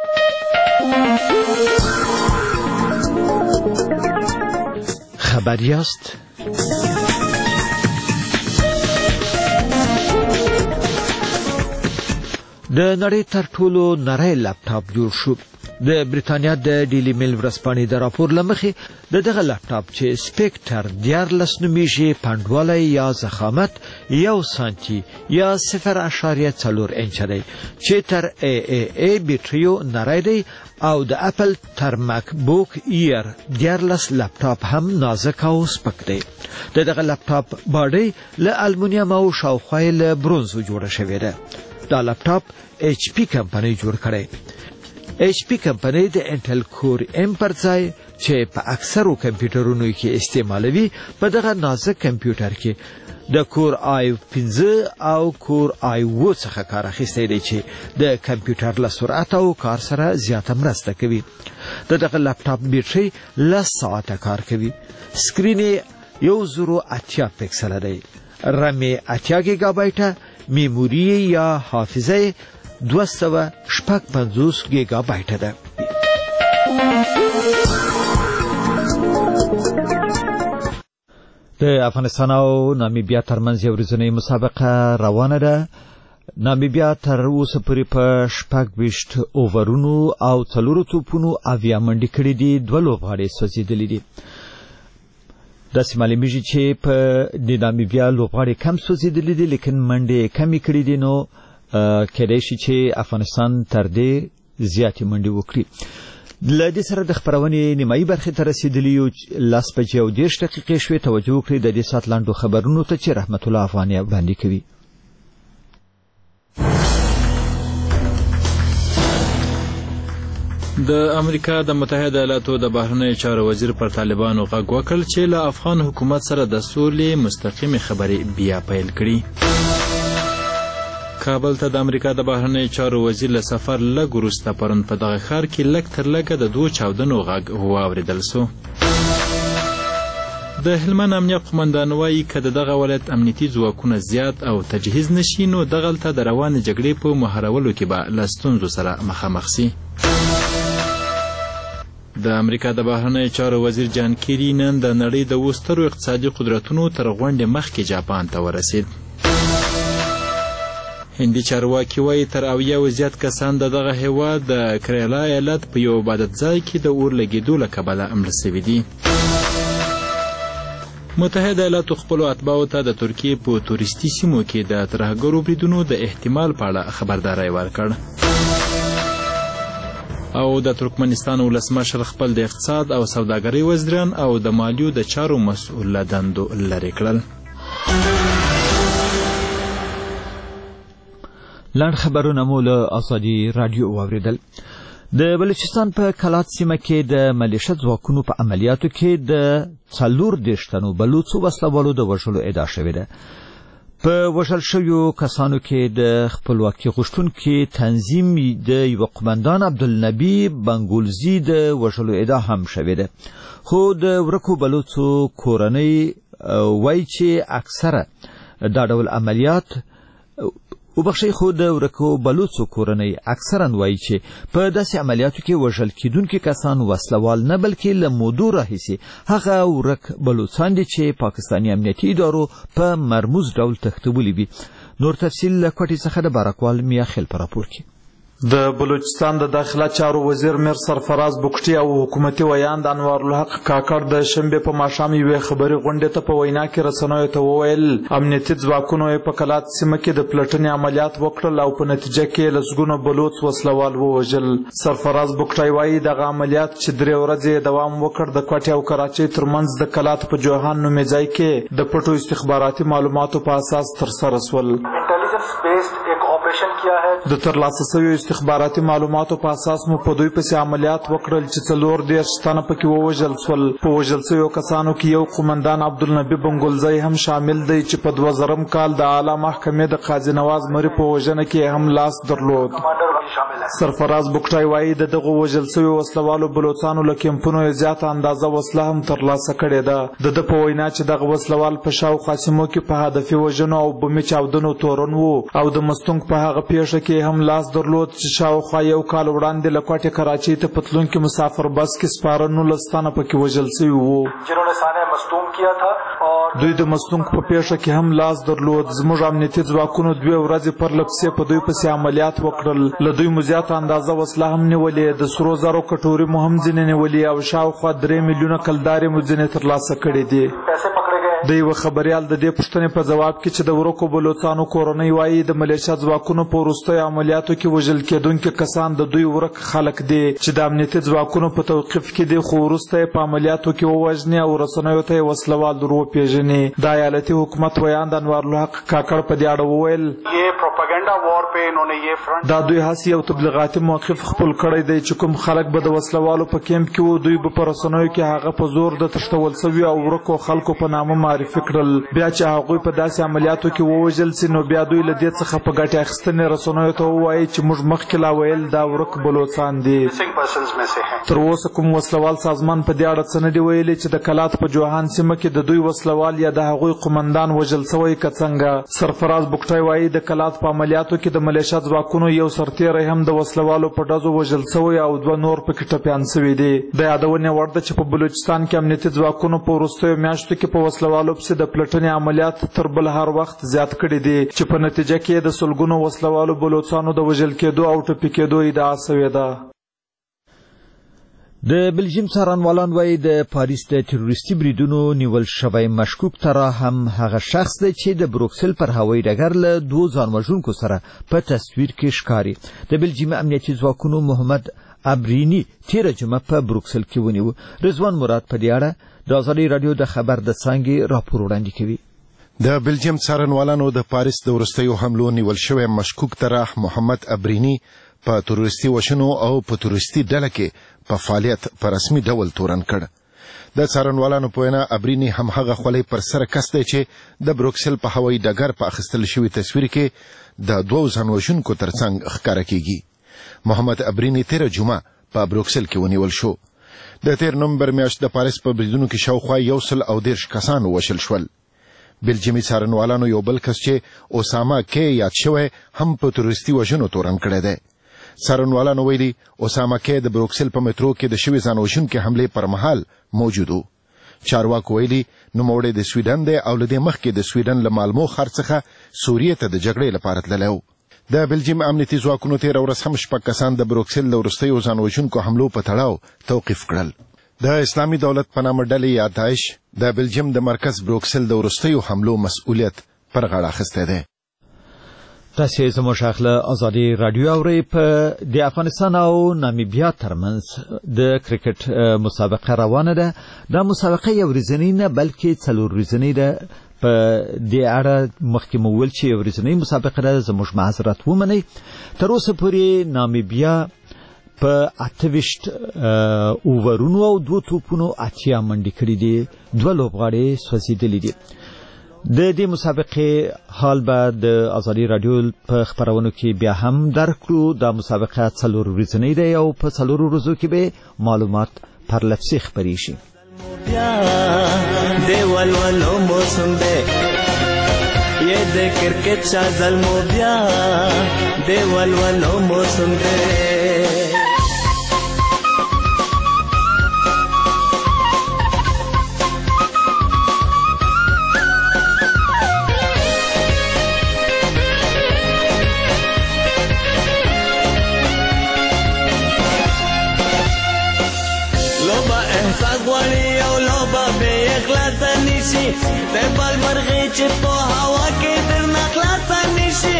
خبر یاست؟ د نړۍ تر ټولو نری لپټاپ جوړ شو. د بریتانیا د ډیلی میل ورځپاڼې د راپور له مخې د دغه لپټاپ چې سپیکټر دیارلس نومیږي پنډوالی یا ضخامت یو سانتي یا صفر اشاریه څلور انچه دی چې تر ای ای ای بیټریو نری دی او د اپل تر مک بوک ایر دیارلس لپټاپ هم نازک او سپک دی. د دغه لپټاپ باډي له المونیم او شاوخوا له برونزو جوړه شوې ده. دا لپټاپ ایچ پی کمپنۍ جوړ کړی. ایچ پی کمپنۍ د انټل کور ام پر ځای چې په اکثرو کمپیوټرونو کې استعمالوي په دغه نازک کمپیوټر کې د کور آی پنځه او کور آی اوه څخه کار اخیستی دی چې د کمپیوټر له سرعت او کار سره زیاته مرسته کوي. د دغه لپټاپ بیټرۍ لس ساعته کار کوي. سکرین یو زرو اتیا پکسله دی. رم اتیا ګیګا بایټه، میموري یا حافظه دوه سوه شپږ پنځوس ګیګا بایټه ده. د افغانستان او نامیبیا ترمنځ یو ورځنۍ مسابقه روانه ده. نامیبیا تر اوسه پورې په شپږ ویشت اوورونو او څلورو توپونو اویا منډې کړې دي. دوه لوبغاړي سوځېدلي دي. داسې معلومیږي چې په د نامیبیا لوبغاړي کم سوځېدلي دي لیکن منډې کمې کړې دي، نو کېدای شي چې افغانستان تر دې زیاتې منډې وکړي. له دې سره د خپرونې نیمایي برخې ته رسېدلي یو. لس بجې او دېرش دقیقې شوې. توجه وکړئ د دې ساعت لنډو خبرونو ته چې رحمت الله افغاني وړاندې کوي. د امریکا د متحده ایالاتو د بهرنیو چارو وزیر پر طالبانو غږ وکړ چې له افغان حکومت سره د سولې مستقیمې خبرې بیا پیل کړي. کابل ته د امریکا د بهرنیو چارو وزیر له سفر لږ وروسته پرون په دغه ښار کې لږ تر لږه د دوو چاودنو غږ واورېدل سو. د هلمند امنیه قومندان وایي که د دغه ولایت امنیتي ځواکونه زیات او تجهیز نشي نو دغلته د روانې جګړې په مهارولو کې به له ستونزو سره مخامخ سي. د امریکا د بهرنیو چارو وزیر جان کیری نن د نړۍ د اوو سترو اقتصادي قدرتونو تر غونډې مخکې جاپان ته ورسید. هندي چارواکي وایي تر اویاو زیات کسان د دغه هېواد د کریلا ایالت په یو عبادت ځای کې د اور لګېدو له کبله مړه سوي دي. متحده ایالاتو خپلو اتباعو ته د ترکیې په تورستي سیمو کې د ترهګرو بریدونو د احتمال په اړه خبرداری ورکړ. او د ترکمنستان ولسمشر خپل د اقتصاد او سوداګرۍ وزیران او د مالیو د چارو مسؤل له دندو لرې کړل. لاند خبرونه مو له ازادي رادیو واوریدل. د بلوچستان په کلات سیمه کې د ملیشه ځواکونو په عملیاتو کې د څلور دېرش تنو بلوڅو وسلوالو د وژلو ادعا شوې ده. په وژل شویو کسانو کې د خپلواکي غوښتونکي تنظیم د یو قومندان عبدالنبی بنګولزي د وژلو ادعا هم شوې ده. خو د ورکو بلوڅو کورنۍ وایي چې اکثره دا ډول عملیات وبخښئ خو د ورکو بلوڅو کورنۍ اکثرا وایي چې په داسې عملیاتو کې وژل کیدونکي کسان وسلوال نه بلکې له مودو راهیسې هغه ورک بلوڅان دي چې پاکستاني امنیتي ادارو په مرموز ډول تښتولي وي. نور تفصیل له کوټې څخه د بارکوال میاخیل په راپور کې. د بلوچستان د داخله چارو وزیر میر سرفراز بوکټي او حکومتي ویاند انوار الحق کاکړ د شنبه په ماښام یوې خبري غونډې ته په وینا کې رسنیو ته وویل امنیتي ځواکونو په کلات سیمه کې د پلټنې عملیات وکړل او په نتیجه کې لسګونه بلوڅ وسلوال ووژل. سرفراز بوکټي وایي دغه عملیات چې درې ورځې دوام وکړ د کوټې او کراچۍ ترمنځ د کلات په جوهان نومې ځای کې د پټو استخباراتي معلوماتو په اساس ترسره سول. د ترلاسه شویو استخباراتي معلوماتو په اساس مو په دوی پسې عملیات وکړل چې څلور دېرش تنه پکې ووژل سول. په وژل شویو کسانو کې یو قومندان عبدالنبی بنګولزی هم شامل دی چې په دوه زرم کال د اعلی محکمې د قاضي نواز مري په وژنه کې هم لاس درلود. سرفراز بوکټي وایي د دغو وژل شویو وسلوالو بلوڅانو له کیمپونو یې زیاته اندازه وسله هم ترلاسه کړې ده. د ده په وینا چې دغه وسلوال په شاوخوا سیمو کې په هدفي وژنو او بمي چاودنو تورن وو او د مستونګ په هغه پیښه کې هم لاس درلود چې شاوخوا یو کال وړاندې له کوټې کراچۍ ته په تلونکي مسافر بس کې سپاره نولس تنه پکې وژل شوي وو. دوی د مستونګ په پیښه کې هم لاس درلود. زموږ امنیتي ځواکونو دوې ورځې پرله پسې په دوی پسې عملیات وکړل. له دوی مو زیاته اندازه وسله هم نیولې، د سرو زرو کټورې مو هم ځینې نیولې او شاوخوا درې میلیونه کلدارې مو ځینې ترلاسه کړې دي. د یو خبريال د دې پوښتنې په جواب کې چې د ورکو بلوڅانو کورنۍ وایي د ملیشیا ځواکونو په وروستیو عملیاتو کې وژل کېدونکي کسان د دوی ورک خلک دي چې د امنیتي ځواکونو په توقیف کې دي، خو وروسته یې په عملیاتو کې ووژني او رسنیو ته یې وسلوال در وپېژني. د ایالتي حکومت ویاند انوار الحق کاکړ په دې اړه وویل دا دوی هسې یو تبلیغاتي موقف خپل کړی دی چې کوم خلک به د وسلوالو په کیمپ کې وو دوی به په رسنیو کې هغه په زور د تښتول شوي او ورکو خلکو په نامه معرفي کړل. بیا چې هغوی په داسې عملیاتو کې ووژل سي نو بیا دوی له دې څخه په ګټې اخیستنې رسنیو ته ووایي چې موږ مخکې لا ویل دا ورک بلوڅان دي. تر اوسه کوم وسلوال سازمان په دې اړه څه نه دي ویلي چې د کلات په جوهان سیمه کې د دوی وسلوال یا د هغوی قومندان وژل سوی که څنګه. سرفراز بوکټای وایي د کلات په عملیاتو کې د ملیشیا ځواکونو یو سرتیری هم د وسلوالو په ډزو وژل سوی او دوه نور پکې ټپیان سوي دي. د یادونې وړ ده چې په بلوچستان کې امنیتي ځواکونو په وروستیو میاشتو کې په وسلوالو پسې د پلټنې عملیات تر بل هر وخت زیات کړي دي چې په نتیجه کې د سلګونو وسلوالو بلوڅانو د وژل کېدو او ټپي کېدو ادعا سوې ده. د بلجیم څارنوالان وایي د پاریس د تروریستي بریدونو نیول شوی مشکوک ترا هم هغه شخص دی چې د بروکسل پر هوایي ډګر له دوو ځانوژونکو سره په تصویر کې ښکاري. د بلجیم امنیتي ځواکونو محمد ابرینی تیره جمعه په بروکسل کې ونیو. رضوان مراد په دې اړه د ازادي راډیو د خبر د څانګې راپور وړاندې کوي. د بلجیم څارنوالانو د پاریس د وروستیو حملو نیول شوی مشکوک طرح محمد ابرینی په تروریستي وژنو او په تروریستي ډله کې په فعالیت په رسمي ډول تورن کړ. د څارنوالانو په وینا ابرینی هم هغه خولۍ پر سر کس دی چې د بروکسل په هوایي ډګر په اخیستل شوي تصویر کې د دوو ځانوژونکو ترڅنګ ښکاره کیږي. محمد ابرینی تیره جمعه په بروکسل کې ونیول شو. د تیر نومبر میاشت د پاریس په بریدونو کې شاوخوا یو سل او دېرش کسان وژل شول. بلجیمي څارنوالانو یو بل کس چې اوساما کې یاد شوی هم په تروریستي وژنو تورن کړی دی. څارنوالانو ویلي اوساما کې د بروکسل په مترو کې د شوي ځانوژونکي حملې پر مهال موجود و. چارواکو ویلي نوموړی د سویډن دی او له دې مخکې د سویډن له مالمو ښار څخه سوریې ته د جګړې لپاره تللی و. د بلجیم امنیتي ځواکونو تېره ورځ هم شپږ کسان د بروکسل له وروستیو ځانوژونکو حملو په تړاو توقیف کړل. د اسلامي دولت په نامه ډلې یا داعش د بلجیم د مرکز بروکسل د وروستیو حملو مسؤلیت پر غاړه اخیستی دی. تاسې زموږ غږ له ازادي راډیو اورئ. په د افغانستان او نامیبیا ترمنځ د کرکټ مسابقه روانه ده. دا مسابقه یو ورځنۍ نه بلکې څلور ورځنۍ ده. په دې اړه مخکې مو ویل چې یو ورځنۍ مسابقه ده. زموږ معذرت ومنئ. تر اوسه پورې نامیبیا په اته ویشت اوورونو او دوه توپونو اتیا منډې کړې دي. دوه لوبغاړي سوځېدلي دي. د دې مسابقې حال به د ازادي راډیو په خبرونو کې بیا هم درک کړو. دا مسابقه څلور ورځنۍ ده او په څلورو ورځو کې به معلومات پر لفظي خپرې شي. د ولولو موسم دی یہ د کرکټ شازل مو بیا د ولولو موسم دی. غواړي او لوبه به اخلاص نشي د بل مرغې چې په هوا کې درنه خلاص نشي.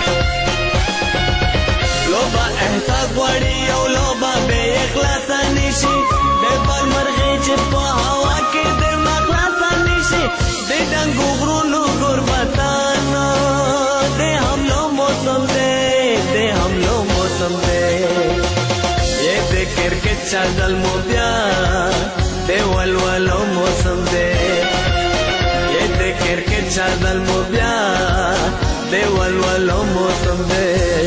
لوبه احساس غواړي او لوبه به اخلاص نشي د بل مرغې چې په هوا کې درنه خلاص نشي. د ډنګو غرونو قربتانو د حملو موسم دی د حملو موسم دی. یہ د کرکټ چادل مو بیا د ولولو موسم دی. یہ د کرکټ چادل مو بیا د ولولو موسم دی.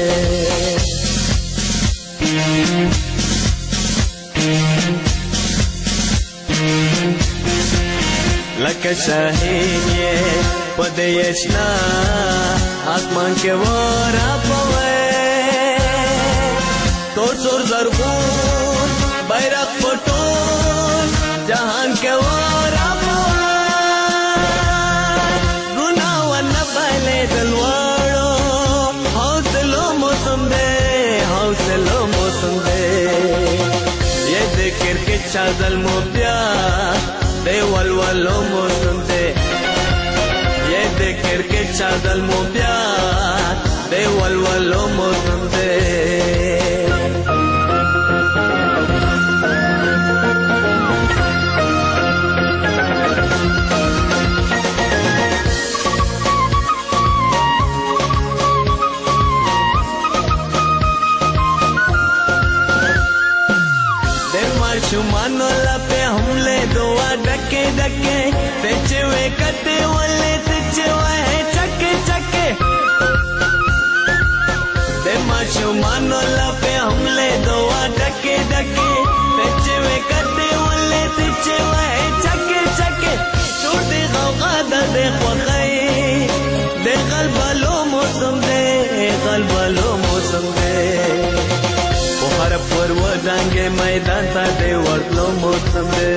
لکه شاهین یې په دې اشنا آسمان کې ورپوي. تور سور زرغون بیرق پټون جهان کې ورپوي. رونا ونه بلې دلواړو حوصلو موسم دی حوصلو موسم دی. یہ د کرکټ چادل مو بیا د ولولو موسم دی. یہ د کرکټ چادل مو بیا د ولولو موسم دی. माशुमानो लपे हमले दुआ डके डके तेचवे कते वले तेचवे चके चके दे माशुमानो लपे हमले दुआ डके डके तेचवे कते वले तेचवे चके चके छोड़ गौगा दे ख्वाई दे गलबलो मौसम दे गलबलो मौसम दे हर पर्व डांगे मैदान ता दे वर्तलो मौसम दे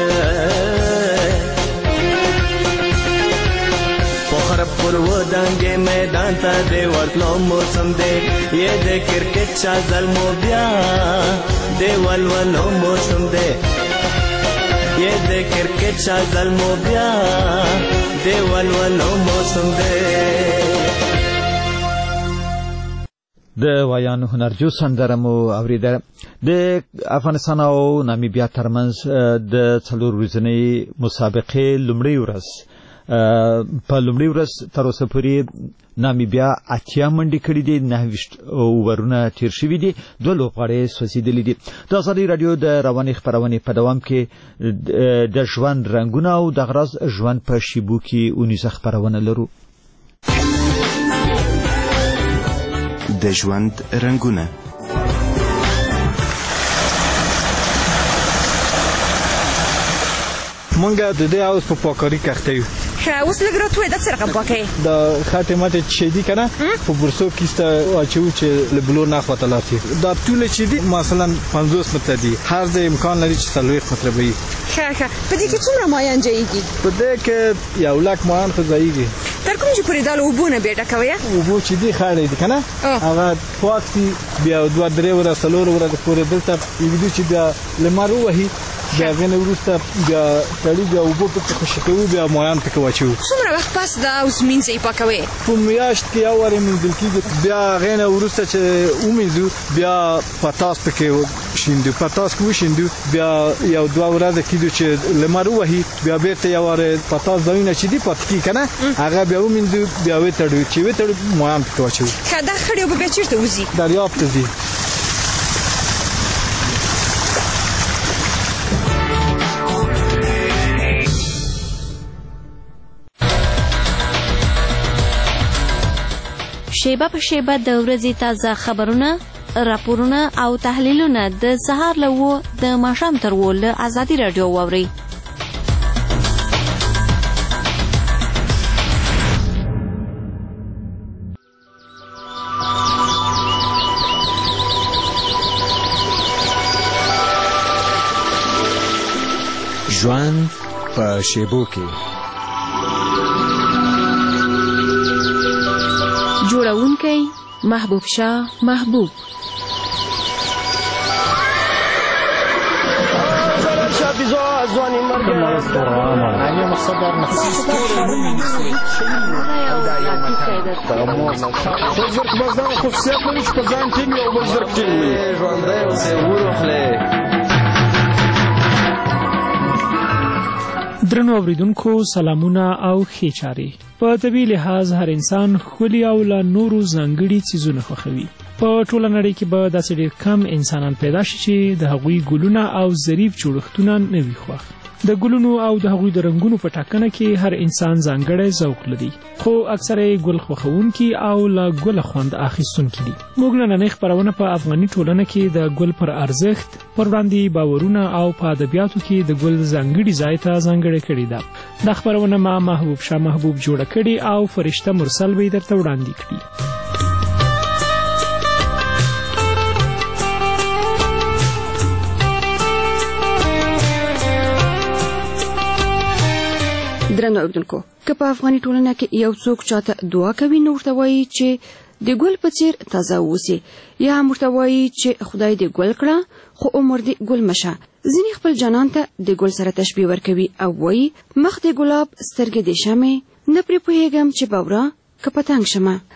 हर पर्व डांगे मैदान ता दे वर्तलो मौसम दे ये दे क्रिकेट चा जलमो ब्या दे वलवलो मौसम दे ये दे क्रिकेट चा जलमो ब्या दे वलवलो मौसम दे د وایانو هنرجو سندره مو اوریده. د افغانستان او نامیبیا ترمنځ د څلور ورځنۍ مسابقې لومړۍ ورځ په لومړۍ ورځ تر اوسه پورې نامیبیا اتیا منډې کړې دي، نهه ویشت اوورونه تیر شوي دي، دوه لوبغاړي سوځېدلي دي. د ازادي راډیو د روانې خپرونې په دوام کې د ژوند رنګونه او د غراز ژوند په شیبو کې اونیزه خپرونه لرو. د ژوند رنګونه مونږه د دې اوس په پاکاري کښته یو. ښه اوس لږ راته دا څه رقم پاکوي؟ د خاطې ماته چې دي کنه په بورسو کې ست واچو چې لبلو نه خواته لاته دا ټول چې دي مثلا پنځوس متر دي، هر ځای امکان لري چې څلوي متر وي. ښه ښه په دې کې څومره مایان ځایږي؟ په دې کې یو لاک مایان خو ځایږي. تر کوم چې پورې دا لوبونه به ډکوي؟ وبو چې دي خاړې دي کنه هغه پاتې بیا دوه درې ورځې څلور ورځې پورې دلته یو چې بیا لمر وهي بیا غنه ورسته بیا تړي بیا وبو په خوشتو بیا مایان پکې واچو. څومره وخت پس دا اوس مینځي پاکوي؟ په میاشت کې یو وری منځل کېږي بیا غنه ورسته چې ومینځو بیا پتاس پکې شیندو پتاس کو شیندو بیا یو دوه ورځې کېدو چې لمر وهي بیا بیرته یو وری پتاس ځایونه چې دی پات کی کنه هغه بیا ومینځو بیا وتړو چې وتړو مایان پکې واچو. دا خړې به چیرته وځي؟ دریاب ته ځي. شیبه په شیبه د ورځې تازه خبرونه، راپورونه او تحلیلونه د سهار له وو د ماښام تر وو له ازادي راډیو واورئ. ژوند په شیبو کې جوړونکی محبوب شاه محبوب درنو اوریدونکو سلامونه او ښې چارې. په طبیعي لحاظ هر انسان ښکلي او له نورو ځانګړي څیزونه خوښوي. په ټوله نړۍ کې به داسې ډېر کم انسانان پیدا شي چې د هغوی ګلونه او ظریف جوړښتونه نه وي خوښ. د ګلونو او د هغوی د رنګونو په ټاکنه کې هر انسان ځانګړی ذوق لري، خو اکثره یې ګل خوښونکي او له ګله خوند اخیستونکي دي. موږ نننۍ خپرونه په افغاني ټولنه کې د ګل پر ارزښت، پر وړاندې باورونه او په ادبیاتو کې د ګل ځانګړي ځای ته ځانګړې کړې ده. دا خپرونه ما محبوب شاه محبوب جوړه کړې او فرشته مرسل به یې درته وړاندې کړي. درنو اوریدونکو، که په افغاني ټولنه کې یو څوک چاته دعا کوي نو ورته وایي چې د ګل په څیر تازه اوسي، یا هم ورته وایي چې خدای دې ګل کړه خو عمر دې ګل مشه. ځینې خپل جانان ته د ګل سره تشبیه ورکوي او وایي مخ دې ګلاب سترګې دې شمې، نه پرې پوهېږم چې باوره که پتنګ شمه.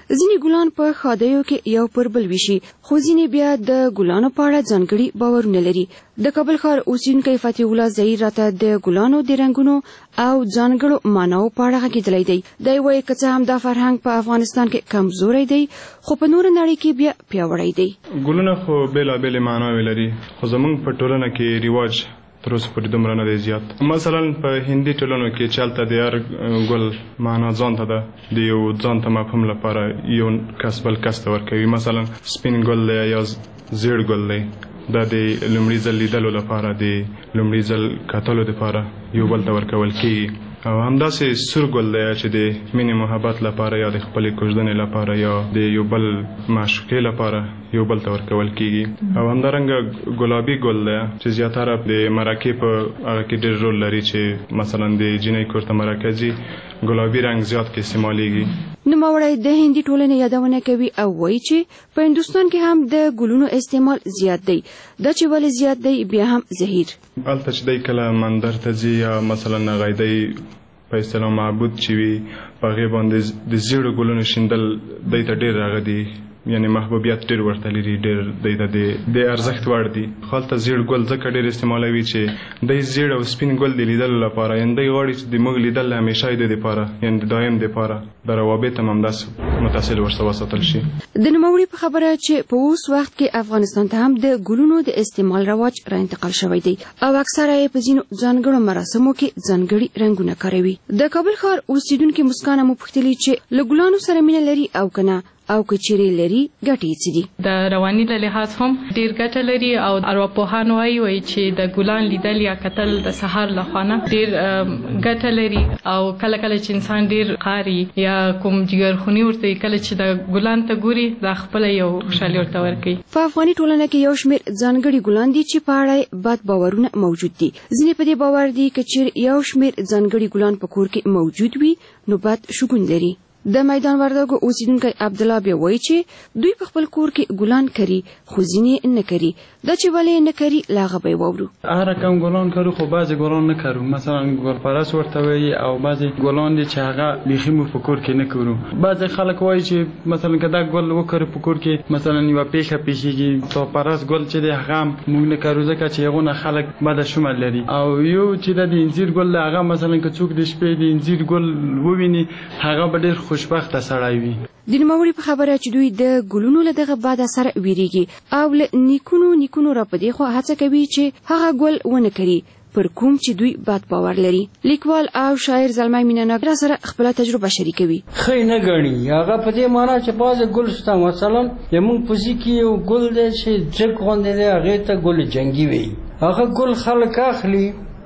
ځینې ګلان په خادیو کې یو پر بل ویشي خو ځینې بیا د ګلانو په اړه ځانګړي باورونه لري. د کابل ښار اوسیدونکی فتح الله ظهیر راته د ګلانو د رنګونو او ځانګړو معناو په اړه غږېدلی دی. دی وایي که څه هم دا فرهنګ په افغانستان کې کمزوری دی خو په نوره نړۍ کې بیا پیاوړی دی. ګلونه خو بېلابېلې معناوې لري خو زموږ په ټولنه کې رواج تر اوسه پورې دومره نه دی زیات. مثلا په هندي ټولنو کې چې هلته د هر ګل معنا ځان ته ده د یو ځان ته مفهوم لپاره یو کس بل کس ته ورکوي. مثلا سپین ګل دی یا زیړ ګل دی دا د لومړي ځل لیدلو لپاره د لومړي ځل کتلو لپاره یو بل ته ورکول کېږي. او همداسې سور ګل دی چې د مینې محبت لپاره یا د خپلې کوژدنې لپاره یا د یو بل معشوقې لپاره یو بل ته ورکول کېږي. او همدارنګه ګلابي ګل دی چې زیاتره د مرکې په هغه کې ډېر رول لري چې مثلا د جینۍ کور ته مرکه ځي ګلابي رنګ زیات کې استعمالیږي. نوموړی د هندي ټولنې یادونه کوي او وایي چې په هندوستان کې هم د ګلونو استعمال زیات دی. دا چې ولې زیات دی بیا هم ظهیر هلته چې دی کله مندر ته ځي یا مثلا هغه دی په اصطلاح معبود چې وي په هغې باندې د زیړو ګلونو شیندل دی ته ډېر هغه دی یعنی محبوبیت ډېر ورته لري ډېر دی ته د ارزښت وړ دي. خو هلته زیړ ګل ځکه ډېر استعمالوي چې دی زیړ او سپین ګل د لیدلو لپاره یعنې دی غواړي چې د موږ لیدل همیشه د دپاره یعنې د دایم دپاره د روابط هم همداسې متصل ورسره وساتل شي. د نوموړي په خبره چې په اوس وخت کې افغانستان ته هم د ګلونو د استعمال رواج را انتقال شوی دی او اکثره یې په ځینو ځانګړو مراسمو کې ځانګړي رنګونه کاروي. د کابل ښار اوسیدونکي مسکانه مو پوښتلي چې له ګلانو سره مینه لري او که نه او کچيري لري ګټې څه دي. د رواني له لحاظ هم ډیر ګټه لري او ارواپوهان وایي وایي چې د ګلان لیدل یا کتل د سحر لخوانه ډیر ګټه لري او کله کله چې انسان ډیر قاری یا کوم جګرخونی ورته کله چې د ګلان ته ګوري د خپل یو خوشالي ورته ورکي. په افغاني ټولنه کې یو شمېر ځانګړي ګلان دي چې په اړه بد باورونه موجود دي. ځینې په دې باور دي چې یو شمېر ځانګړي ګلان په کور کې موجود وي نو بد شګون لري. د میدان وردګو اوسیدونکی عبدالله بیا وایي چې دوی په خپل کور کې ګلان کري خو ځینې نه کري. دا چې ولې نه کري له هغه به یې واورو. هر رقم ګلان کرو خو بعضې ګلان نه کرو. مثلا ګلپرست ورته وایي او بعضې ګلان دي چې هغه بیخي موږ په کور کې نه کرو. بعضې خلک وایي چې مثلا که دا ګل وکرو په کور کې مثلا یوه پیښه پیښېږي توپرست ګل چې دی هغه هم موږ نه کرو ځکه چې هغونه خلک بده شمل لري. او یو چې د انځیر ګل دی هغه مثلا که څوک د شپې د انځیر ګل وویني هغه به ډېر خوشبخته سړی وي. د نوموړي په خبره چې دوی د ګلونو له دغه باد سره ویریږي او له نیکونو نیکونو را پدې خو هڅه کوي چې هغه ګل ونه کري پر کوم چې دوی بد باور لري. لیکوال او شاعر زلمی مینانه را سره خپل تجربه شریکوي. خې نه غني هغه په دې معنی چې باز ګل شته مثلا یمون پوزي کې یو ګل دی چې جګ غوندې دی هغه ته ګل جنگي وي. هغه ګل خلک اخلي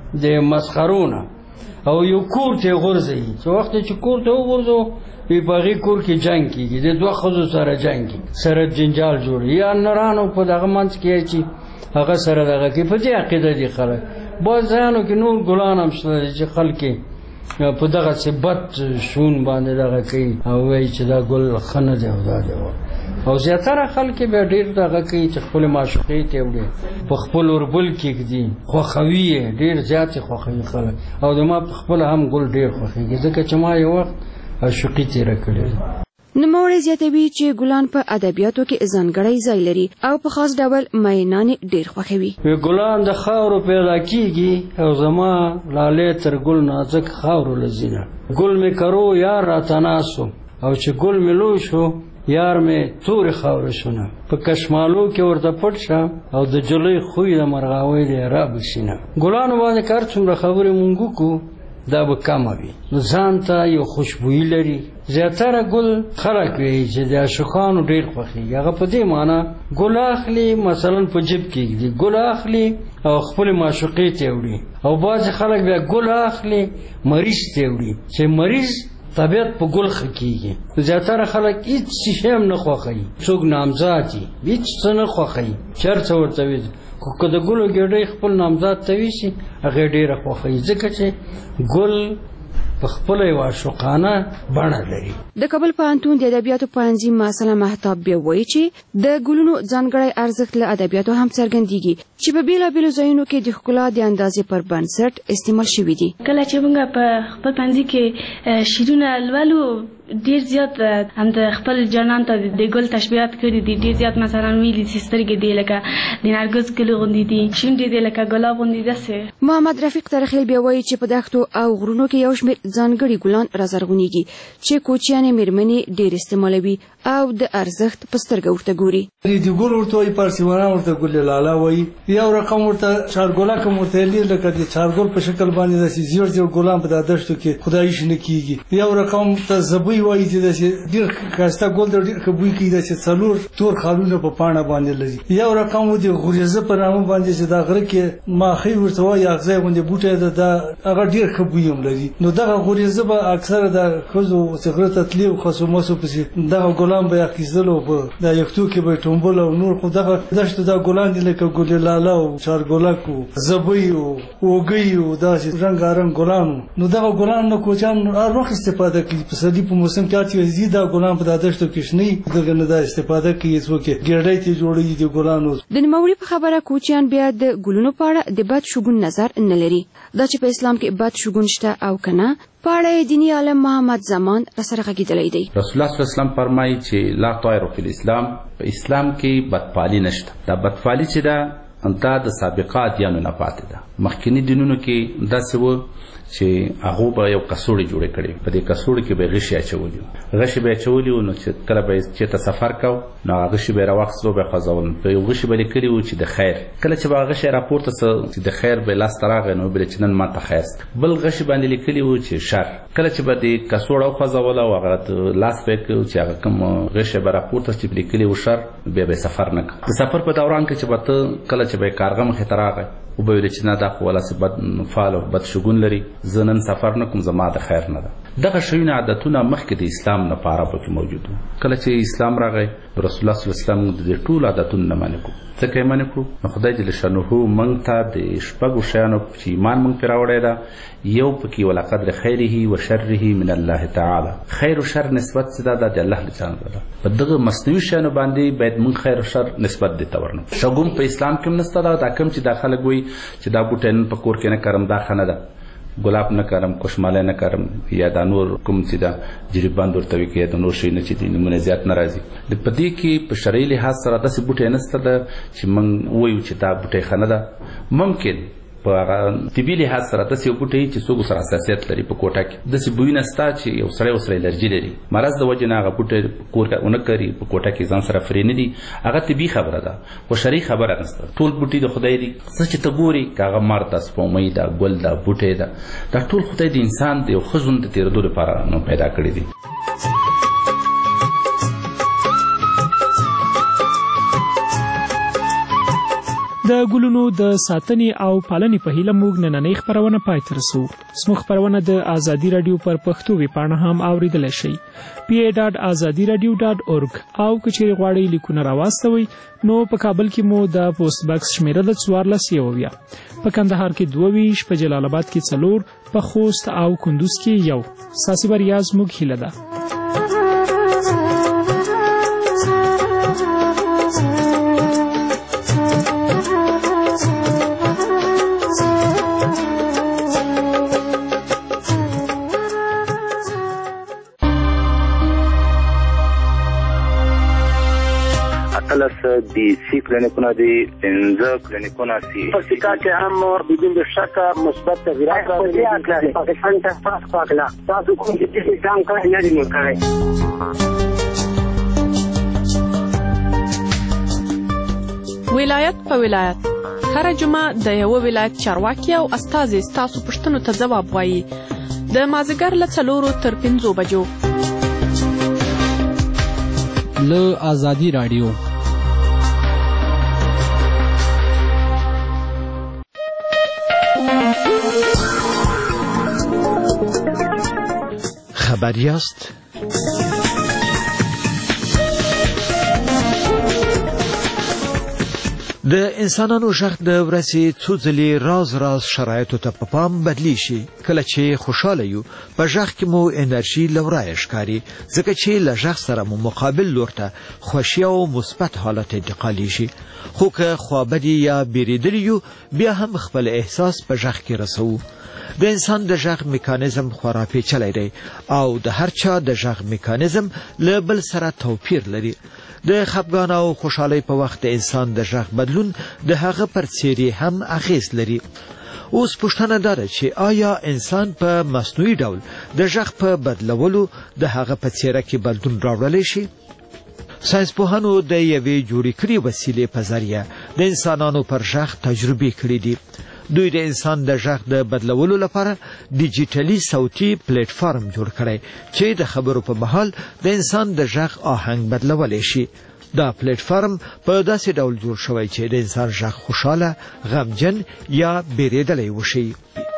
د مسخرونه او یو کور ته غورځي چې وخت چې کور ته وغورځو په باغی کور کې جنگ کیږي د دوه خزو سره جنگ سره جنجال جوړي یا نرانو په دغه منځ کې چې هغه سره دغه کې په دې عقیده دي خلک بازانو کې نور ګلان هم شته چې خلک په دغه صفت شون باندې دغه کوي او وایي چې دا ګل خنه دی او دا دی او زیاتره خلک به ډیر دغه کوي چې خپل معشوقې ته وړي په خپل اوربل کې دي خوخوي ډیر زیات خوخوي خلک او د ما په خپل هم ګل ډیر خوخيږي ځکه چې ما یو وخت عاشقي تیر کړل. نوموړی زیاتوي چې ګلان په ادبیاتو کې ځانګړی ځای لري او په خاص ډول مینان ډیر خوښوي. ګلان د خاورو پیدا کیږي او زما لالې تر ګل نازک خاورو لزینه ګل می کرو یار راتناسو او چې ګل می لو شو یار می تور خاور شونه په کشمالو کې ورته پټ شه او د جلوی خوې د مرغاوي دی را بشینه. ګلانو باندې کار څومره خبرې مونږ کو دا به کم وي نو ځان ته یو خوشبویي لري. زیاتره ګل خلک وایي چې د عاشقانو ډېر خوښېږي هغه په دې معنی ګل اخلي مثلا په جیب کې ږدي ګل اخلي او خپل معشوقې ته وړي او بعضې خلک بیا ګل اخلي مریض ته وړي چې مریض طبیعت په ګل ښه کېږي. زیاتره خلک هېڅ شی هم نه خوښوي څوک نامزاد دي هېڅ څه نه خوښوي چې هر څه ورته وي خو که د ګلو ګېډۍ خپل نامزاد ته ویشي هغې ډېره خوښوي ځکه چې ګل په خپله یوه عاشقانه بڼه لري. د کابل پوهنتون د ادبیاتو پوهنځي معصله مهتاب بیا وایي چې د ګلونو ځانګړی ارزښت له ادبیاتو هم څرګندېږي چې په بېلابېلو ځایونو کې د ښکلا د اندازې پر بنسټ استعمال شوي دي. کله چې موږ په خپل پوهنځي کې شعرونه لولو ډیر زیات هم د خپل جانان ته د ګل تشبیهات کړي دي. ډیر زیات مثلا ویلي چې سترګې دي لکه د نرګس ګل غوندې دي، شونډې دي لکه ګلاب غوندې داسې. محمد رفیق ترخیل بیا وایي چې په دښتو او غرونو کې یو شمېر ځانګړي ګلان رازرغونېږي چې کوچیانې مېرمنې ډېر استعمالوي او د ارزښت په سترګه ورته ګوري. د ګل ورته وایي، پارسیوانان ورته ګل لاله وایي، یو رقم ورته چارګولا کوم ورته لري لکه د چارګل په شکل باندې داسې زیړ زیړ ګلان په دښتو کې خدای شنه کیږي. یو رقم ته زبوی وایي چې داسې ډېر ښایسته ګل د ډېر ښه بوی کوي، داسې څلور تور خالونه په پاڼه باندې لري. یو رقم و د غوریزه په نامه باندې چې دا غره کې ماخۍ ورته وایي، اغزی غوندې بوټی ده، دا هغه ډېر ښه بوی هم لري. نو دغه غوریزه به اکثره د ښځو چې غره ته تلي او خسو مسو پسې دغه ګلان به یې اخیستل او په دا یختو کې به یې ټومبل او نور. خو دغه دښتو دا ګلان دي لکه ګل لاله او چارګولک او زبوی او اوږۍ او داسې رنګارنګ ګلان. نو دغه ګلان نه کوچیان هر وخت استفاده کوي. پسرلي په موسم کې هر چې ځي دا ګلان په دا دښتو کې شنه وي، دغه نه دا استفاده کوي څوک ګېډۍ ته جوړوي د ګلانو. د نوموړي په خبره کوچیان بیا د ګلونو په اړه د بد شګون نظر نه لري. دا چې په اسلام کې بد شګون شته او که نه په اړه دیني عالم محمد زمان راسره غږېدلی دی. رسول الله صلی الله علیه وسلم فرمایي چې لا طائر فی الاسلام، په اسلام کې بدپالي نشته. دا بدپالي چې ده دا د سابقه ادیانو نه پاتې ده. مخکینی دینونو کې داسې و چې هغه به یو کڅوړې جوړې کړې، په دې کڅوړې کې به غشي اچولي غشي به اچولي نو چې کله به چې ته سفر کو نو هغه غشي به راوخصلو به خزاون په یو غشي به لیکلي و چې د خیر. کله چې به هغه غشي راپورته چې د خیر به لاس تراغې نو به چې نن ما ته خیر، بل غشي باندې لیکلي و چې شر. کله چې به د کڅوړه خزاول او هغه لاس به چې هغه کوم غشي به راپورته چې لیکلي و شر، به به سفر نه د سفر په دوران کې چې به ته کله چې به کارغه مخې ته راغی او به ویل چې نه دا خو ولاسې بد فعال او بد شګون لري، زه نن سفر نه کوم، زما د خیر نه ده. دغه شیونه عادتونه مخکې د اسلام نه پاره پکې موجود وو. کله چې اسلام راغی رسول الله صلی الله علیه وسلم د دې ټول عادتونه نه منې کړو. ځکه یې منې کړو نو خدای جل شانه موږ ته د شپږو شیانو چې ایمان موږ پرې راوړی ده، یو پکې ولقدر خیره و شره من الله تعالی. خیر او شر نسبت څه ده د الله لجان ده. په دغه مصنوعي شیانو باندې باید موږ خیر او شر نسبت دي تورنو. شګون په اسلام کې نسته دا, دا کم چې داخله کوي چې دا بوټي نن په کور کې نه کرم، دا خنه ده، ګلاب نه کرم، کوشماله نه کرم، یا دا نور کوم چې دا جریبان ورته وي کې دا نور شي نه چې دي نمونه زیات ناراضي. د پدې کې په شرعي لحاظ سره داسې بوټي نسته ده چې موږ وایو چې دا بوټي خنه ده. ممکن په طبي لحاظ سره داسې یو بوټی چې څوک سره حساسیت لري په کوټه کې داسې بوی نه شته چې یو سړی ورسره الرجي لري، مرض د وجې نه هغه بوټی په کور کې ونه کري، په کوټه کې ځان سره فرې نه دي. هغه طبي خبره ده، خو شرعي خبره نشته. ټول بوټي د خدای دی. څه چې ته ګوري که هغه مار ده، سپومۍ ده، ګل ده، بوټی ده، دا ټول خدای د انسان د یو ښه ژوند د تېرېدو لپاره نو پیدا کړي دي. د ګلونو د ساتنې او پالنې په هیله موږ نننۍ خپرونه پای ته رسوو. زموږ خپرونه د ازادي راډیو پر پښتو ویبپاڼه هم اوریدلی شئ، پی ای ډاټ ازادي راډیو ډاټ اورګ. او که چیرې غواړئ لیکونه راواستوئ نو په کابل کې مو د پوسټ باکس شمیره د څوارلس یو اویا، په کندهار کې دوه ویشت، په جلال آباد کې څلور، په خوست او کندوز کې یو. ستاسې بریا زموږ هیله ده. اتلس دی سی کلینیکونه دی، پنځه کلینیکونه سی پسیکا چې هم بدون شک مثبت تغیرات راغلي دي. پاکستان ته پاس پاکلا تاسو کوم چې ځان کړی نه دی مکړی. ولایت په ولایت هر جمعه د یو ولایت چارواکي او استازي ستاسو پوښتنو ته ځواب وایي. د مازیګر له څلورو تر پنځو بجو له ازادي راډیو. خبر یاست؟ د انسانانو ژغ د ورځې څو ځلې راز راز شرایطو ته په پام بدلی شي. کله چې خوشاله یو په ژغ کې مو انرژي لورای ښکاري، ځکه چې له ژغ سره مو مقابل لور ته خوښي او مثبت حالت انتقالي شي. خو که خوابدي یا بیریدلی یو بیا هم خپل احساس په ژغ کې رسوو. د انسان د ژغ میکانیزم خورا پیچلی دی او د هر چا د ژغ میکانیزم له بل سره توپیر لري. د خفګان او خوشحالۍ په وخت د انسان د ژغ بدلون د هغه پر څیرې هم اغیز لري. اوس پوښتنه دا ده چې آیا انسان په مصنوعي ډول د ژغ په بدلولو د هغه په څیره کې بدلون راوړلی شي؟ ساینسپوهانو د یوې جوړې کړې وسیلې په ذریعه د انسانانو پر ژغ تجربې کړې دي. دوی د انسان د ژغ د بدلولو لپاره ډیجیټلي صوتي پلیټفارم جوړ کړی چې د خبرو په مهال د انسان د ژغ آهنګ بدلولی شي. دا پلیټفارم په داسې ډول جوړ شوی چې د انسان ژغ خوشحاله، غمجن یا بیریدلی وشي.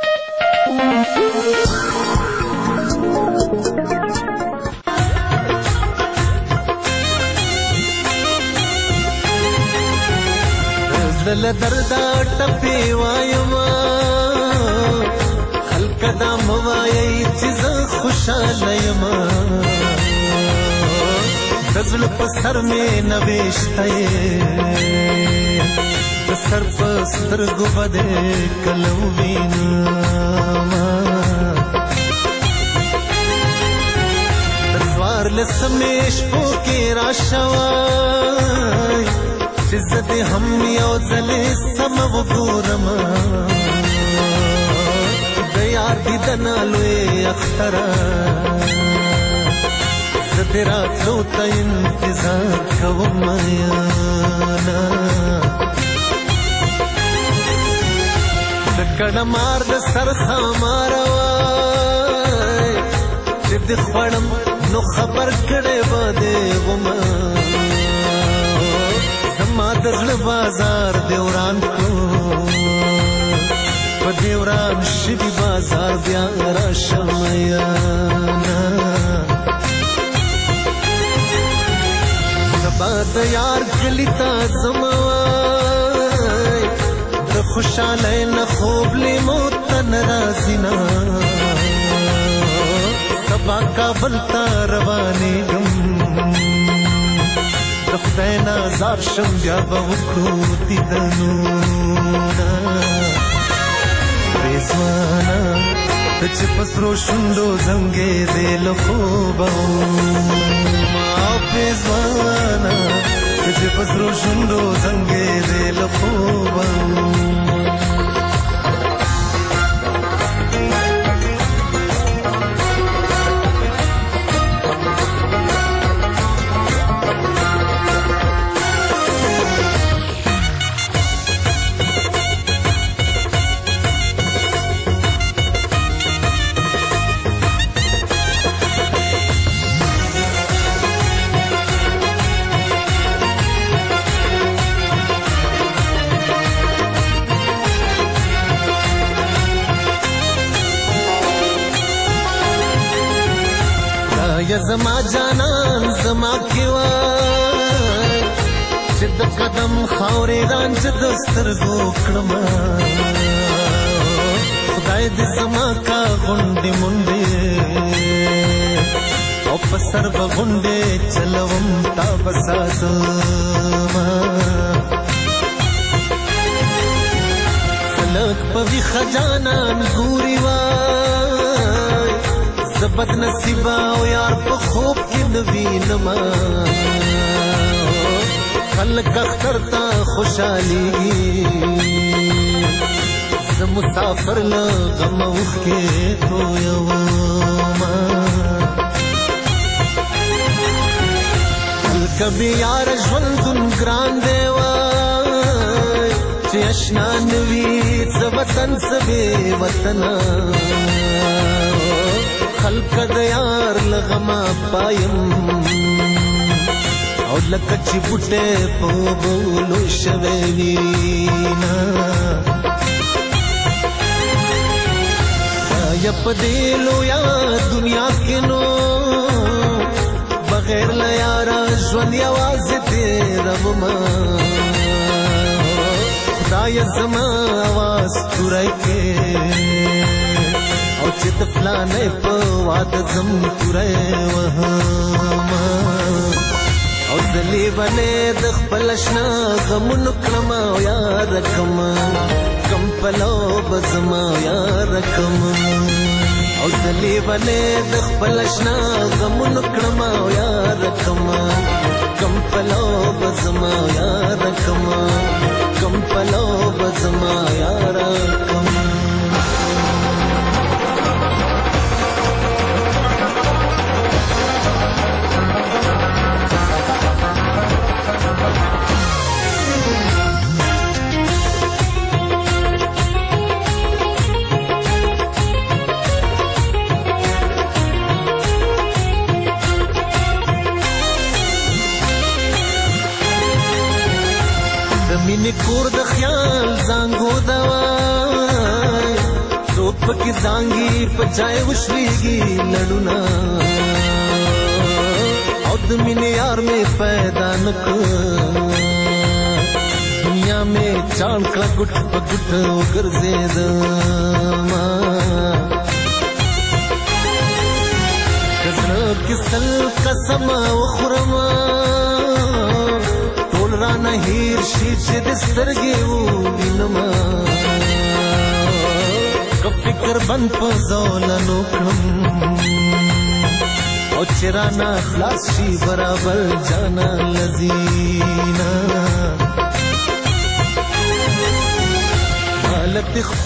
دل دردا ټپي وایما خلق دا موایي چې زه خوشاله یم د زړه په سر مې نوشته د سر په سترګو به دې کله ووینم د څوارلس مې شپو کې راشوی چې زه دې هم یو ځلې سمه وګورم د یار دیدنه لوی اختره زه دې راتلو ته انتظار کوم یاره د کډه مار د سر خاماره وای چې دې خوړم نو خبر کړی به دې ومه زما د زړه بازار دې وران کړو په دې وران شوي بازار بیا راشم یاره سبا د یار کلي ته ځم وای د خوشحالۍ نه خوب لیمو ته نه راځي نه سبا کابل ته روانېږم د خدای نازار شم بیا به وکړو دیدنونه پریزوانه ته چې په سرو شونډو زنګېدې له خوبه ما پریزوانه ته چې په سرو شونډو زنګېدې له خوبه یا زما جانان زما کی وای چې د قدم خاورې رانج د سترګو کړم خدای دې زما کا غونډې منډې او په سر به غونډې چلوم تا به ساتم خلک په ویښه جانان ګوري وای زه بد نصیبه او یار په خوب کې نه وینم خلک اختر ته خوشحالېږي زه مسافر له غم اوښکې تویوم هلکه بې یاره ژوندون ګران دی وای چې اشنا نه وي څه وطن څه بې وطنه خلق د یار لغما پایم او لکه چې بوټه په بولو شوی وینا یا په دې لویا دنیا کې نو بغیر له یاره ژوند یوازې تېروم خدای زما اواز توری کې او چې د فلانې په واده ځم توری وهم او زلی ولې د خپل شنا غمونو کړم او یار کم کم پلو بزما یار کم او زلی ولې د خپل شنا غمونو کړم او یار کم کم پلو بزما یار کم کم پلو بزما یار کم مینې کور د خیال زانګو دوای څوک پکې زانګي پچای وشلېږي لړونه او د مینې یار مې پیدا نکړ دنیا مې چاڼ کړه ګوټ په ګوټ وګرځېدما که زړه کې سل قسم وخورما رانا هیر شي چې د سترګې ووینما که فکر بند په زولنو کړم او چې رانا خلاص شي برابر جانا لذینا حالت